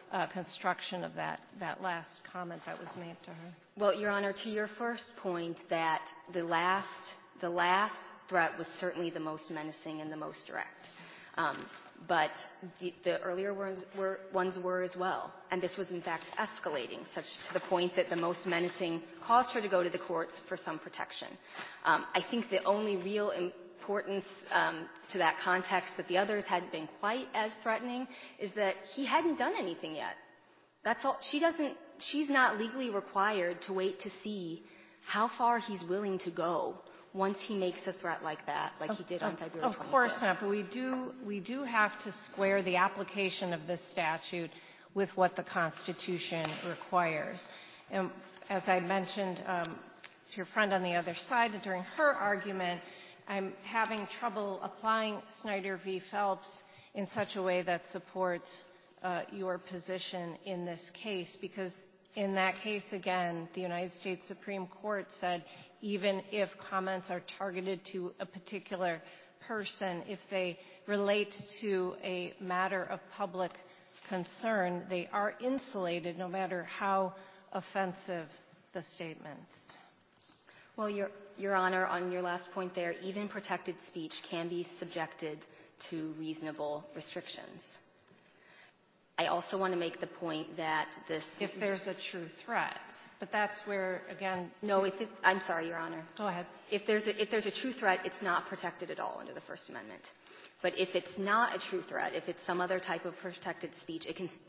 construction of that last comment that was made to her. Well, Your Honor, to your first point that the last threat was certainly the most menacing and the most direct. But the earlier ones were as well. And this was, in fact, escalating, such to the point that the most menacing caused her to go to the courts for some protection. I think the only real importance to that context that the others hadn't been quite as threatening is that he hadn't done anything yet. That's all. She's not legally required to wait to see how far he's willing to go once he makes a threat like that, like he did on February 25th. Of course not, but we do have to square the application of this statute with what the Constitution requires. And as I mentioned to your friend on the other side during her argument, I'm having trouble applying Snyder v. Phelps in such a way that supports your position in this case, because in that case, again, the United States Supreme Court said even if comments are targeted to a particular person, if they relate to a matter of public concern, they are insulated no matter how offensive the statement. Well, Your Honor, on your last point there, even protected speech can be subjected to reasonable restrictions. I also want to make the point that this... If there's a true threat. But that's where, again... No, I'm sorry, Your Honor. Go ahead. If there's a true threat, it's not protected at all under the First Amendment. But if it's not a true threat, if it's some other type of protected speech, it can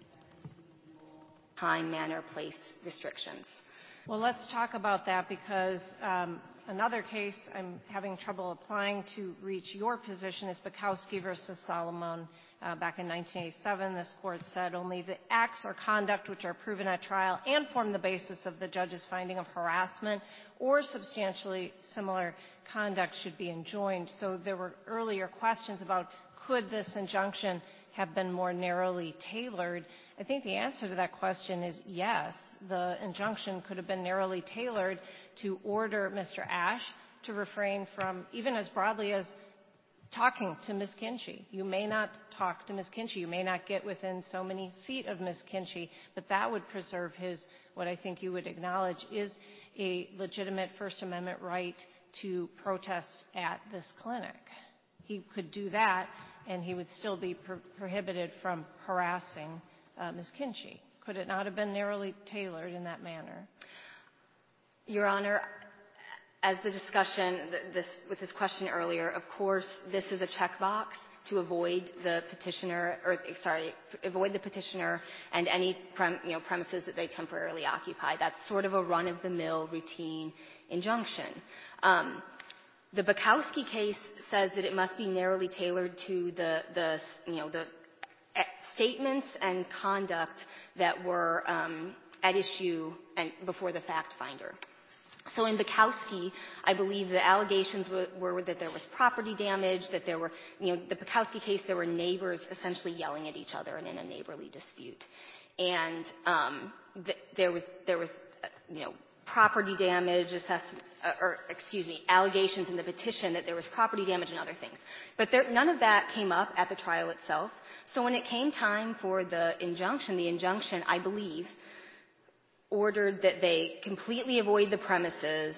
time, manner, place restrictions. Well, let's talk about that because another case I'm having trouble applying to reach your position is Bukowski versus Solomon. Back in 1987, this court said only the acts or conduct which are proven at trial and form the basis of the judge's finding of harassment or substantially similar conduct should be enjoined. So there were earlier questions about could this injunction have been more narrowly tailored. I think the answer to that question is yes. The injunction could have been narrowly tailored to order Mr. Ash to refrain from, even as broadly as talking to Ms. Kinchy. You may not talk to Ms. Kinchy. You may not get within so many feet of Ms. Kinchy, but that would preserve his, what I think you would acknowledge is a legitimate First Amendment right to protest at this clinic. He could do that, and he would still be prohibited from harassing Ms. Kinchy. Could it not have been narrowly tailored in that manner? Your Honor, as the discussion with this question earlier, of course, this is a checkbox to avoid the petitioner, avoid the petitioner and any premises that they temporarily occupy. That's sort of a run-of-the-mill routine injunction. The Bukowski case says that it must be narrowly tailored to the statements and conduct that were at issue and before the fact finder. So in Bukowski, I believe the allegations were that there was property damage, that there were, the Bukowski case, there were neighbors essentially yelling at each other and in a neighborly dispute. And there was property damage allegations in the petition that there was property damage and other things. But none of that came up at the trial itself. So when it came time for the injunction, I believe, ordered that they completely avoid the premises.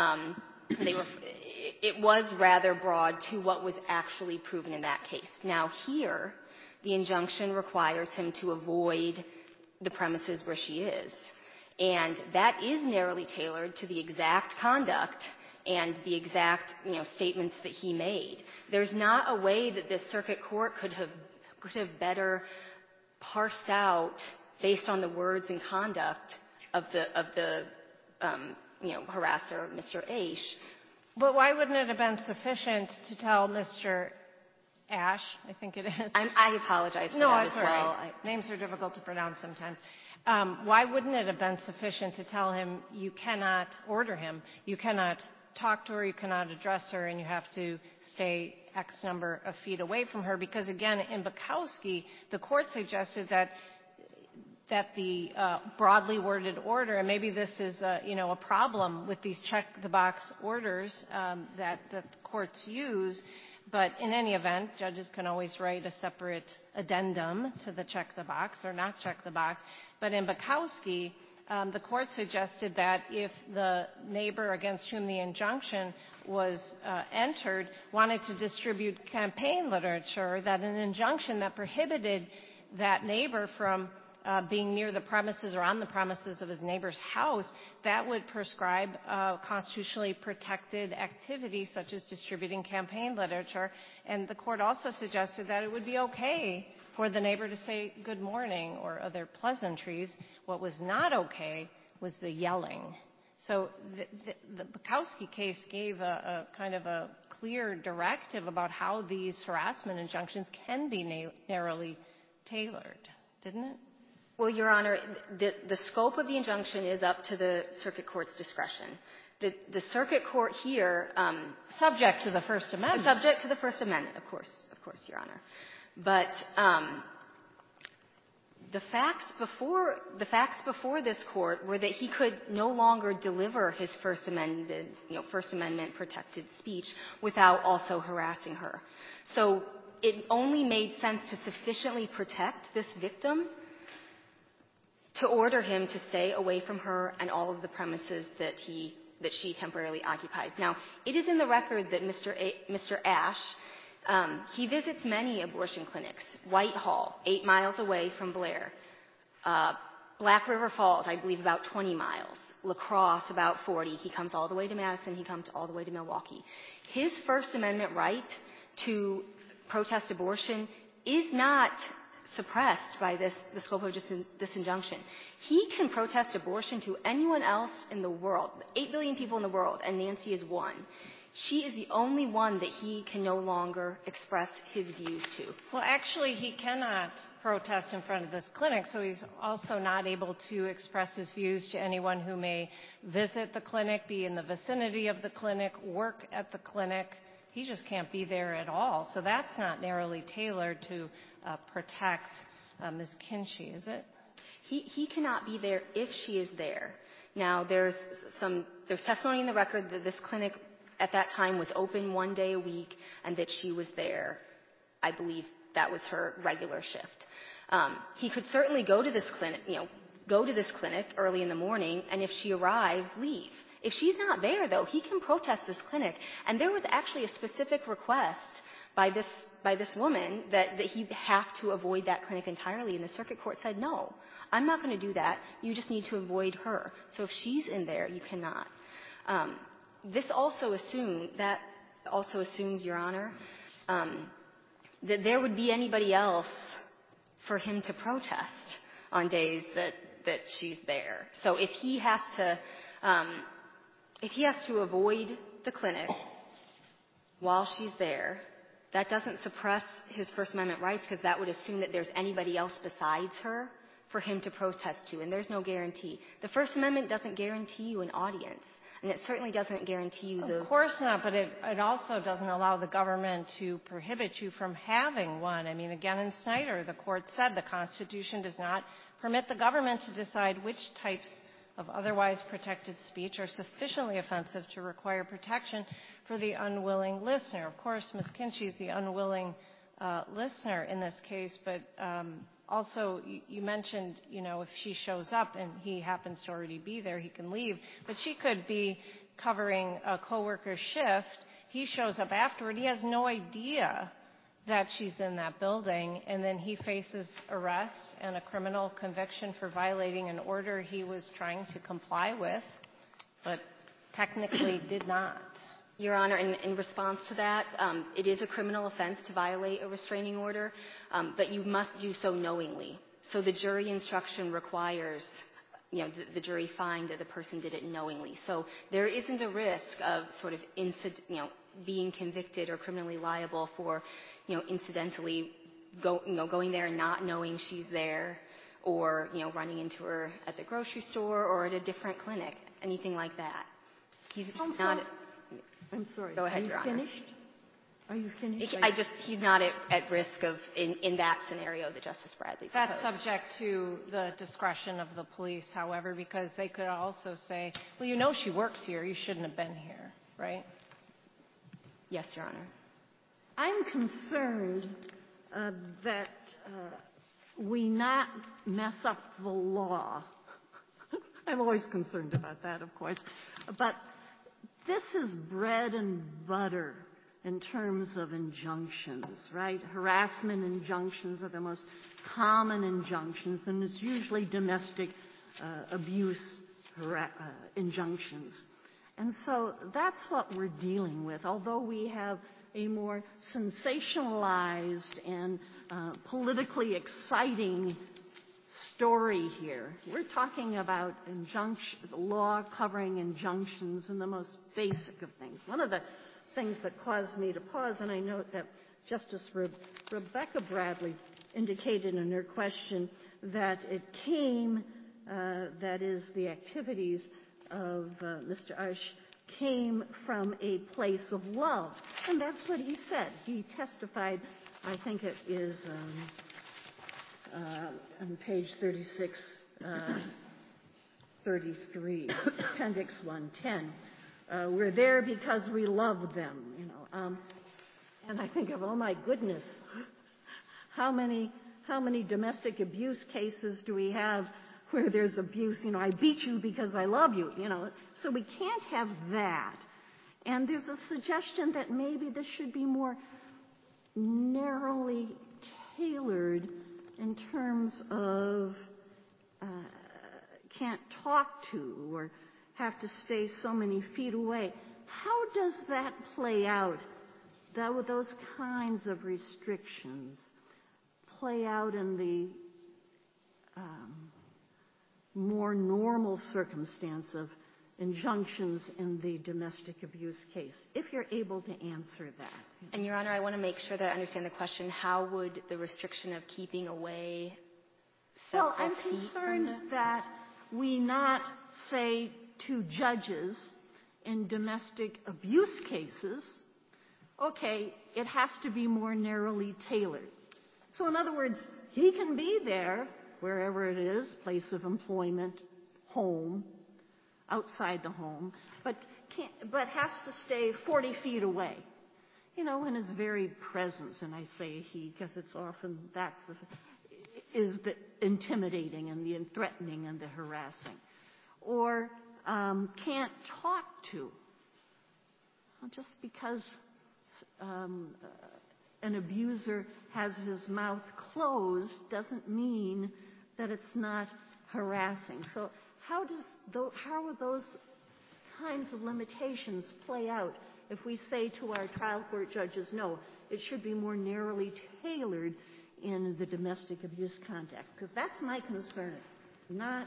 It was rather broad to what was actually proven in that case. Now here, the injunction requires him to avoid the premises where she is. And that is narrowly tailored to the exact conduct and the exact, statements that he made. There's not a way that this circuit court could have better parsed out, based on the words and conduct of the harasser, Mr. Aish. But why wouldn't it have been sufficient to tell Mr. Ash, I think it is? I apologize for that as well. No, it's all right. Names are difficult to pronounce sometimes. Why wouldn't it have been sufficient to tell him you cannot order him, you cannot talk to her, you cannot address her, and you have to stay X number of feet away from her? Because, again, in Bukowski, the court suggested that the broadly worded order, and maybe this is a problem with these check-the-box orders that the courts use, But in any event, judges can always write a separate addendum to the check the box or not check the box. But in Bukowski, the court suggested that if the neighbor against whom the injunction was entered wanted to distribute campaign literature, that an injunction that prohibited that neighbor from being near the premises or on the premises of his neighbor's house, that would prescribe constitutionally protected activities such as distributing campaign literature. And the court also suggested that it would be okay for the neighbor to say good morning or other pleasantries. What was not okay was the yelling. So the Bukowski case gave a kind of a clear directive about how these harassment injunctions can be narrowly tailored, didn't it? Well, Your Honor, the scope of the injunction is up to the circuit court's discretion. The circuit court here, subject to the First Amendment. Subject to the First Amendment, of course, Your Honor. But the facts before this court were that he could no longer deliver his First Amendment protected speech without also harassing her. So it only made sense to sufficiently protect this victim to order him to stay away from her and all of the premises that she temporarily occupies. Now, it is in the record that Mr. Ash, he visits many abortion clinics. Whitehall, 8 miles away from Blair. Black River Falls, I believe about 20 miles. La Crosse, about 40. He comes all the way to Madison. He comes all the way to Milwaukee. His First Amendment right to protest abortion is not suppressed by the scope of this injunction. He can protest abortion to anyone else in the world, 8 billion people in the world, and Nancy is one. She is the only one that he can no longer express his views to. Well, actually, he cannot protest in front of this clinic, so he's also not able to express his views to anyone who may visit the clinic, be in the vicinity of the clinic, work at the clinic. He just can't be there at all. So that's not narrowly tailored to protect Ms. Kinchy, is it? He cannot be there if she is there. Now, there's testimony in the record that this clinic at that time was open 1 day a week and that she was there. I believe that was her regular shift. He could certainly go to this clinic early in the morning, and if she arrives, leave. If she's not there, though, he can protest this clinic. And there was actually a specific request by this woman that he have to avoid that clinic entirely, and the circuit court said, no, I'm not going to do that. You just need to avoid her. So if she's in there, you cannot. This also assumes, Your Honor, that there would be anybody else for him to protest on days that she's there. So if he has to avoid the clinic while she's there, that doesn't suppress his First Amendment rights, because that would assume that there's anybody else besides her for him to protest to, and there's no guarantee. The First Amendment doesn't guarantee you an audience, and it certainly doesn't guarantee you the... Of course not, but it also doesn't allow the government to prohibit you from having one. I mean, again, in Snyder, the court said the Constitution does not permit the government to decide which types of otherwise protected speech are sufficiently offensive to require protection for the unwilling listener. Of course, Ms. Kinchy is the unwilling listener in this case, but also you mentioned, if she shows up and he happens to already be there, he can leave. But she could be covering a coworker's shift. He shows up afterward. He has no idea that she's in that building, and then he faces arrest and a criminal conviction for violating an order he was trying to comply with, but technically did not. Your Honor, in response to that, it is a criminal offense to violate a restraining order, but you must do so knowingly. So the jury instruction requires, the jury find that the person did it knowingly. So there isn't a risk of sort of being convicted or criminally liable for, incidentally going there and not knowing she's there, or running into her at the grocery store or at a different clinic, anything like that. He's not. I'm sorry. Go ahead, Your Honor. Are you finished? He's not at risk of, in that scenario that Justice Bradley proposed. That's subject to the discretion of the police, however, because they could also say, well, she works here. You shouldn't have been here, right? Yes, Your Honor. I'm concerned that we not mess up the law. I'm always concerned about that, of course. But this is bread and butter in terms of injunctions, right? Harassment injunctions are the most common injunctions, and it's usually domestic abuse injunctions. And so that's what we're dealing with, although we have a more sensationalized and politically exciting story here. We're talking about law covering injunctions and the most basic of things. One of the things that caused me to pause, and I note that Justice Rebecca Bradley indicated in her question that it came, that is, the activities of Mr. Arsh came from a place of love. And that's what he said. He testified, I think it is on page 36, 33, Appendix 110. We're there because we love them, you know. And I think of, oh my goodness, how many domestic abuse cases do we have where there's abuse? You know, I beat you because I love you, you know. So we can't have that. And there's a suggestion that maybe this should be more narrowly tailored in terms of can't talk to or have to stay so many feet away. How does that play out? Those kinds of restrictions play out in the more normal circumstance of injunctions in the domestic abuse case, if you're able to answer that. And, Your Honor, I want to make sure that I understand the question. How would the restriction of keeping away Well, I'm concerned that we not say to judges in domestic abuse cases, okay, it has to be more narrowly tailored. So in other words, he can be there, wherever it is, place of employment, home, outside the home, but has to stay 40 feet away. You know, in his very presence, and I say he because it's often is the intimidating and the threatening and the harassing. Or can't talk to. Well, just because an abuser has his mouth closed doesn't mean that it's not harassing. So how will those kinds of limitations play out if we say to our trial court judges, no, it should be more narrowly tailored in the domestic abuse context? Because that's my concern, not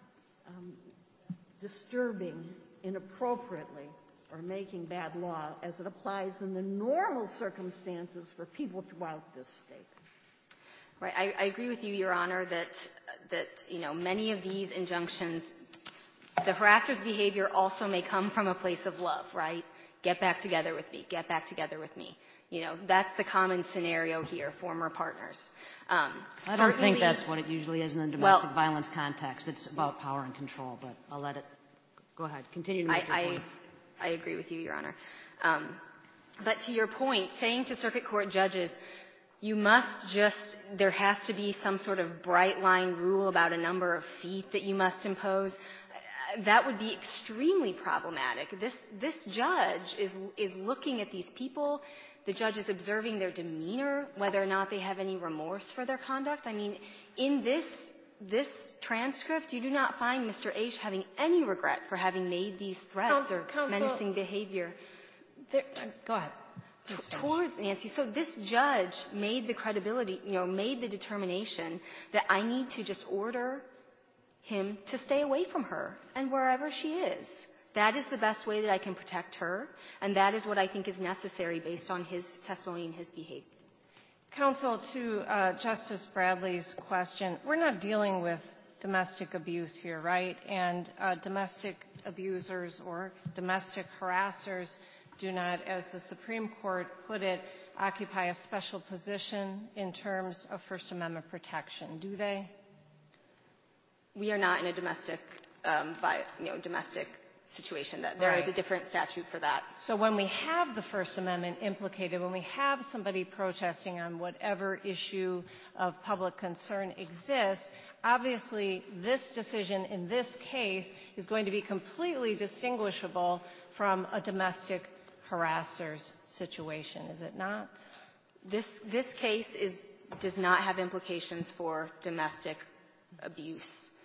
disturbing inappropriately or making bad law as it applies in the normal circumstances for people throughout this state. Right. I agree with you, Your Honor, that you know, many of these injunctions, the harasser's behavior also may come from a place of love, right? Get back together with me. Get back together with me. You know, that's the common scenario here, former partners. I don't think that's what it usually is in the domestic violence context. It's about power and control, but I'll let it go ahead. Continue to make your point. I agree with you, Your Honor. But to your point, saying to circuit court judges, there has to be some sort of bright line rule about a number of feet that you must impose, that would be extremely problematic. This judge is looking at these people. The judge is observing their demeanor, whether or not they have any remorse for their conduct. I mean, in this transcript, you do not find Mr. H having any regret for having made these threats or menacing behavior. Go ahead. Towards Nancy. So this judge made made the determination that I need to just order him to stay away from her and wherever she is. That is the best way that I can protect her, and that is what I think is necessary based on his testimony and his behavior. Counsel, to Justice Bradley's question, we're not dealing with domestic abuse here, right? And domestic abusers or domestic harassers do not, as the Supreme Court put it, occupy a special position in terms of First Amendment protection, do they? We are not in a domestic situation. That there is a different statute for that. So when we have the First Amendment implicated, when we have somebody protesting on whatever issue of public concern exists, obviously this decision in this case is going to be completely distinguishable from a domestic harasser's situation, is it not? This case does not have implications for domestic abuse.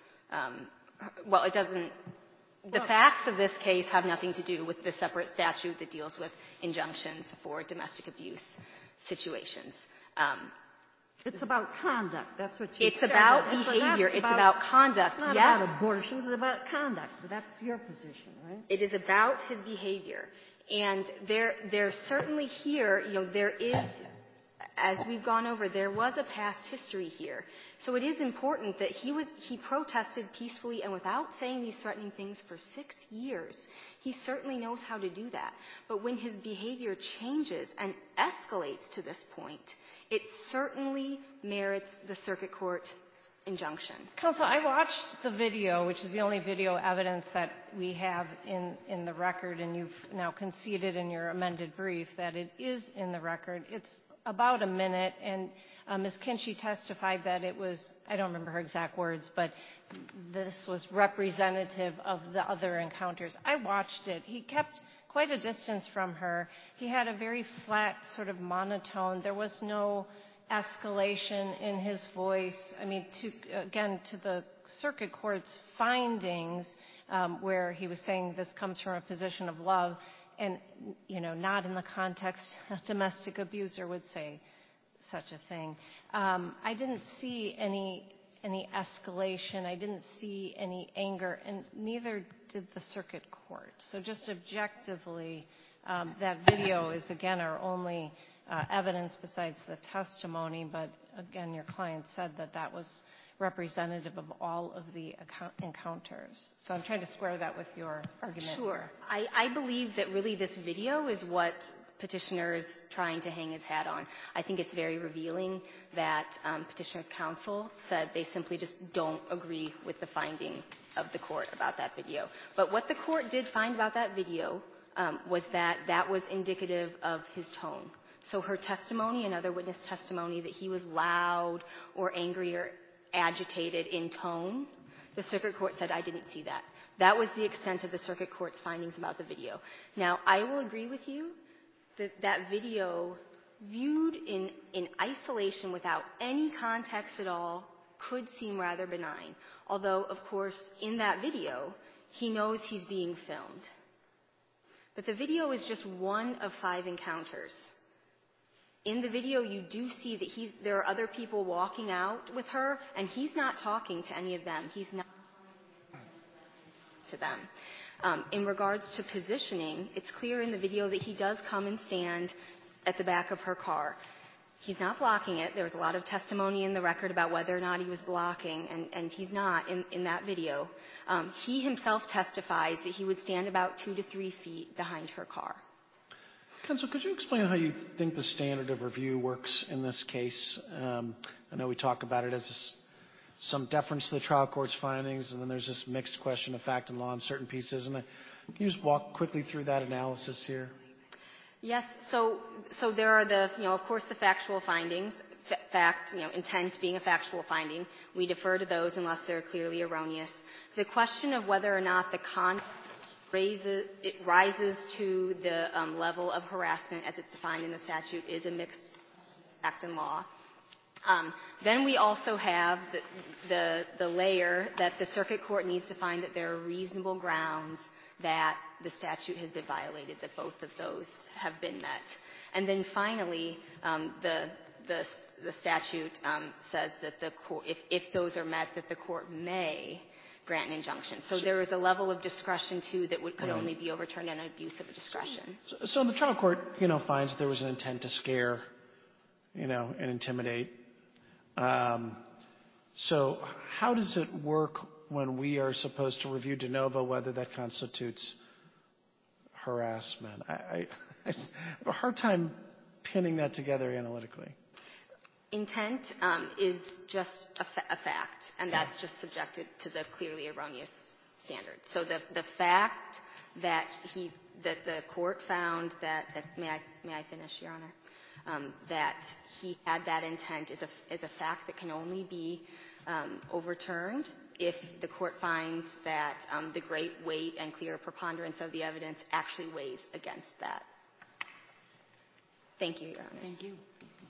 Well, it doesn't. The facts of this case have nothing to do with the separate statute that deals with injunctions for domestic abuse situations. It's about conduct. That's what you It's about behavior. It's about conduct. It's not yes. about abortions. It's about conduct. That's your position, right? It is about his behavior. And there certainly here, there is, as we've gone over, there was a past history here. So it is important that he protested peacefully and without saying these threatening things for 6 years. He certainly knows how to do that. But when his behavior changes and escalates to this point, it certainly merits the circuit court injunction. Counsel, I watched the video, which is the only video evidence that we have in the record, and you've now conceded in your amended brief that it is in the record. It's about a minute, and Ms. Kinchy testified that it was, I don't remember her exact words, but this was representative of the other encounters. I watched it. He kept quite a distance from her. He had a very flat, sort of monotone. There was no escalation in his voice. I mean, to the circuit court's findings, where he was saying this comes from a position of love, and, not in the context a domestic abuser would say such a thing. I didn't see any escalation. I didn't see any anger, and neither did the circuit court. So just objectively, that video is, again, our only evidence besides the testimony, but, again, your client said that was representative of all of the encounters. So I'm trying to square that with your argument. Sure. I believe that really this video is what petitioner is trying to hang his hat on. I think it's very revealing that petitioner's counsel said they simply just don't agree with the finding of the court about that video. But what the court did find about that video was that was indicative of his tone. So her testimony and other witness testimony that he was loud or angry or agitated in tone, the circuit court said, I didn't see that. That was the extent of the circuit court's findings about the video. Now, I will agree with you that video, viewed in isolation without any context at all, could seem rather benign. Although, of course, in that video, he knows he's being filmed. But the video is just one of 5 encounters. In the video, you do see that there are other people walking out with her, and he's not talking to any of them. He's not to them. In regards to positioning, it's clear in the video that he does come and stand at the back of her car. He's not blocking it. There was a lot of testimony in the record about whether or not he was blocking, and he's not in that video. He himself testifies that he would stand about 2 to 3 feet behind her car. Counsel, could you explain how you think the standard of review works in this case? I know we talk about it as some deference to the trial court's findings, and then there's this mixed question of fact and law in certain pieces. And can you just walk quickly through that analysis here? Yes. So there are of course, the factual findings. Intent being a factual finding. We defer to those unless they're clearly erroneous. The question of whether or not the conduct rises to the level of harassment as it's defined in the statute is a mixed fact and law. Then we also have the layer that the circuit court needs to find that there are reasonable grounds that the statute has been violated, that both of those have been met. And then finally, the statute says that if those are met, that the court may grant an injunction. So there is a level of discretion, too, that could only be overturned on an abuse of discretion. So the trial court, finds that there was an intent to scare, and intimidate. So how does it work when we are supposed to review de novo whether that constitutes harassment? I have a hard time pinning that together analytically. Intent is just a fact, and that's just subjected to the clearly erroneous standard. So the fact that the court found that may I finish, Your Honor? That he had that intent is a fact that can only be overturned if the court finds that the great weight and clear preponderance of the evidence actually weighs against that. Thank you, Your Honor. Thank you.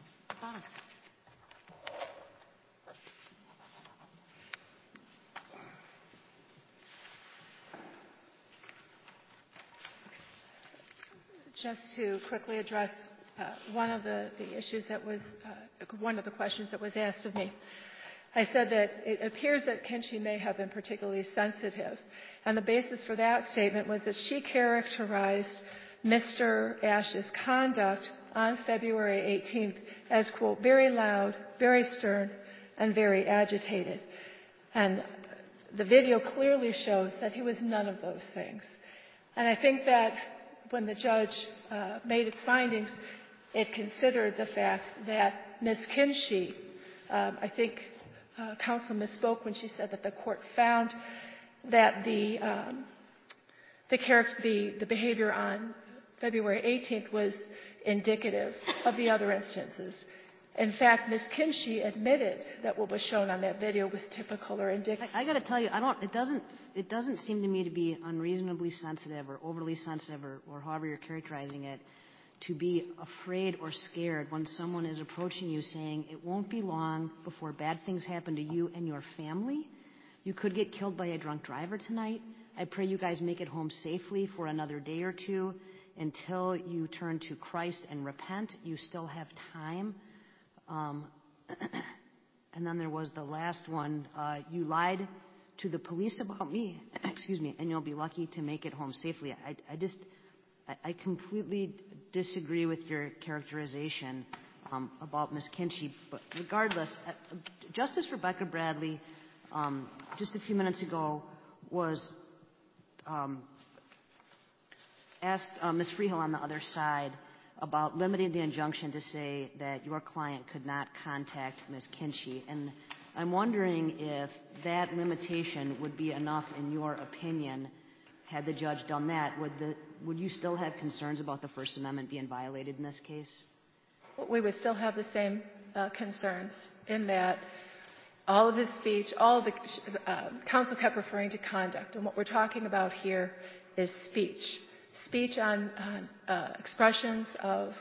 Just to quickly address one of the issues that was, one of the questions that was asked of me. I said that it appears that Kinsey may have been particularly sensitive, and the basis for that statement was that she characterized Mr. Ash's conduct on February 18th as, quote, very loud, very stern, and very agitated. And the video clearly shows that he was none of those things. And I think that when the judge made its findings, it considered the fact that Ms. Kinsey, I think counsel misspoke when she said that the court found that the behavior on February 18th was indicative of the other instances. In fact, Ms. Kinsey admitted that what was shown on that video was typical or indicative. I got to tell you, it doesn't seem to me to be unreasonably sensitive or overly sensitive or however you're characterizing it, to be afraid or scared when someone is approaching you saying it won't be long before bad things happen to you and your family. You could get killed by a drunk driver tonight. I pray you guys make it home safely for another day or two until you turn to Christ and repent. You still have time. And then there was the last one. You lied to the police about me, and you'll be lucky to make it home safely. I completely disagree with your characterization about Ms. Kinsey. But regardless, Justice Rebecca Bradley, just a few minutes ago, was asked Ms. Freehill on the other side about limiting the injunction to say that your client could not contact Ms. Kinsey. And I'm wondering if that limitation would be enough, in your opinion, had the judge done that. Would you still have concerns about the First Amendment being violated in this case? We would still have the same concerns in that all of his speech, all of the counsel kept referring to conduct. And what we're talking about here is speech. Speech on expressions of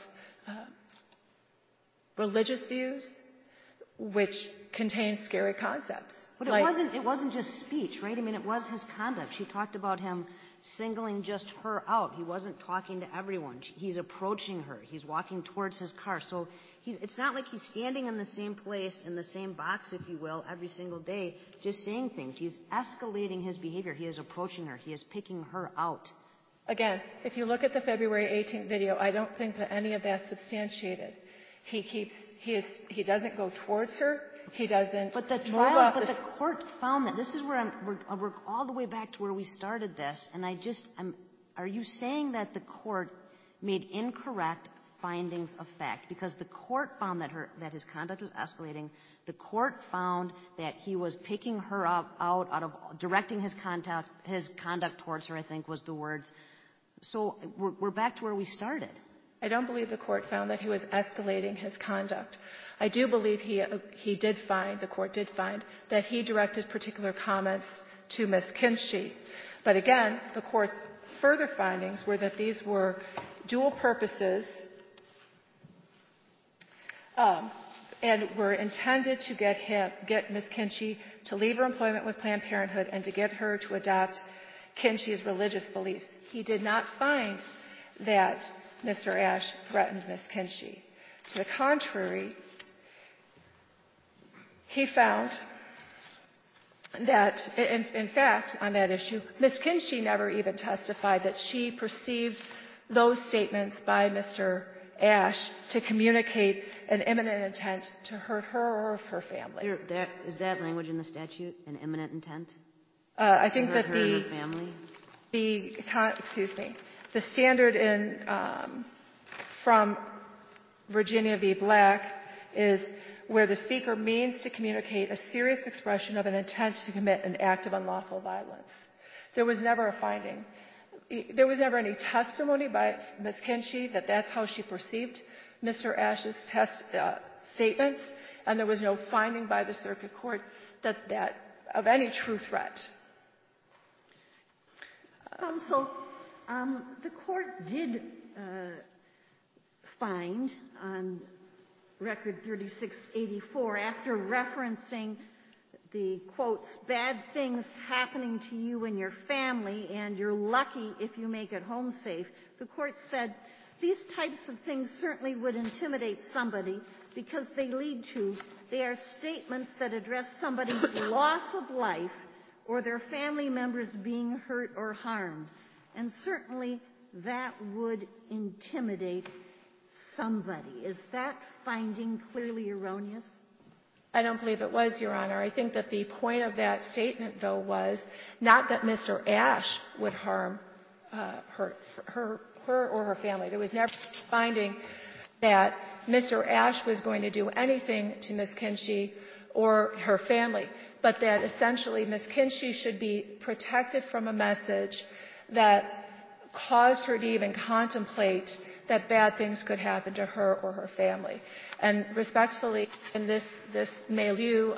religious views, which contain scary concepts. But it wasn't just speech, right? I mean, it was his conduct. She talked about him singling just her out. He wasn't talking to everyone. He's approaching her. He's walking towards his car. So it's not like he's standing in the same place, in the same box, if you will, every single day, just saying things. He's escalating his behavior. He is approaching her. He is picking her out. Again, if you look at the February 18th video, I don't think that any of that's substantiated. He doesn't go towards her. He doesn't But the court found that. This is where we're all the way back to where we started this. And are you saying that the court made incorrect findings of fact? Because the court found that his conduct was escalating. The court found that he was picking her out of directing his conduct towards her, I think was the words. So we're back to where we started. I don't believe the court found that he was escalating his conduct. I do believe the court did find that he directed particular comments to Ms. Kinsey. But again, the court's further findings were that these were dual purposes and were intended to get Ms. Kinsey to leave her employment with Planned Parenthood and to get her to adopt Kinsey's religious beliefs. He did not find that Mr. Ash threatened Ms. Kinsey. To the contrary, he found that, in fact, on that issue, Ms. Kinsey never even testified that she perceived those statements by Mr. Ash to communicate an imminent intent to hurt her or her family. Is that language in the statute, an imminent intent? I think that her and her family? The standard from Virginia v. Black is where the speaker means to communicate a serious expression of an intent to commit an act of unlawful violence. There was never a finding there was never any testimony by Ms. Kinchy that that's how she perceived Mr. Ash's statements, and there was no finding by the circuit court that of any true threat. Counsel, the court did find on Record 3684, after referencing the quotes, bad things happening to you and your family, and you're lucky if you make it home safe, the court said, these types of things certainly would intimidate somebody because they are statements that address somebody's loss of life or their family members being hurt or harmed. And certainly that would intimidate somebody. Is that finding clearly erroneous? I don't believe it was, Your Honor. I think that the point of that statement, though, was not that Mr. Ash would harm her or her family. There was never a finding that Mr. Ash was going to do anything to Ms. Kinchy or her family, but that essentially Ms. Kinchy should be protected from a message that caused her to even contemplate that bad things could happen to her or her family. And respectfully, in this milieu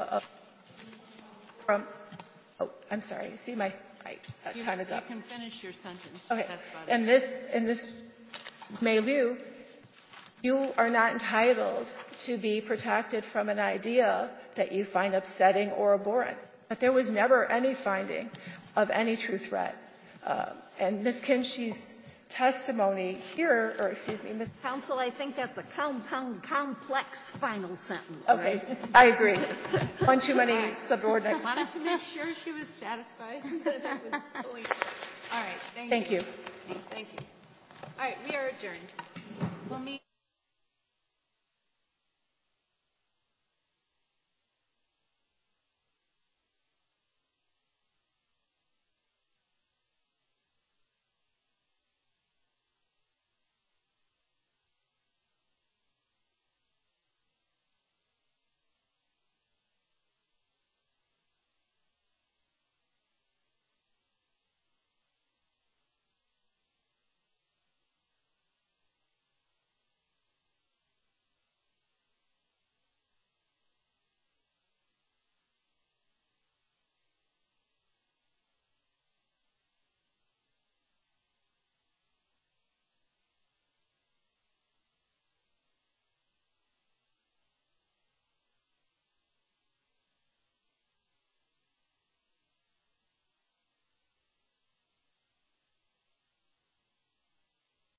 I'm sorry. See, my time is up. You can finish your sentence. Okay. That's about In this milieu, you are not entitled to be protected from an idea that you find upsetting or abhorrent. But there was never any finding of any true threat. And Ms. Kinchy's testimony here, or excuse me, Ms. Counsel, I think that's a complex final sentence. Okay, right? I agree. One too many subordinate. Wanted to make sure she was satisfied. All right, thank you. Thank you. Thank you. All right, we are adjourned. We'll meet.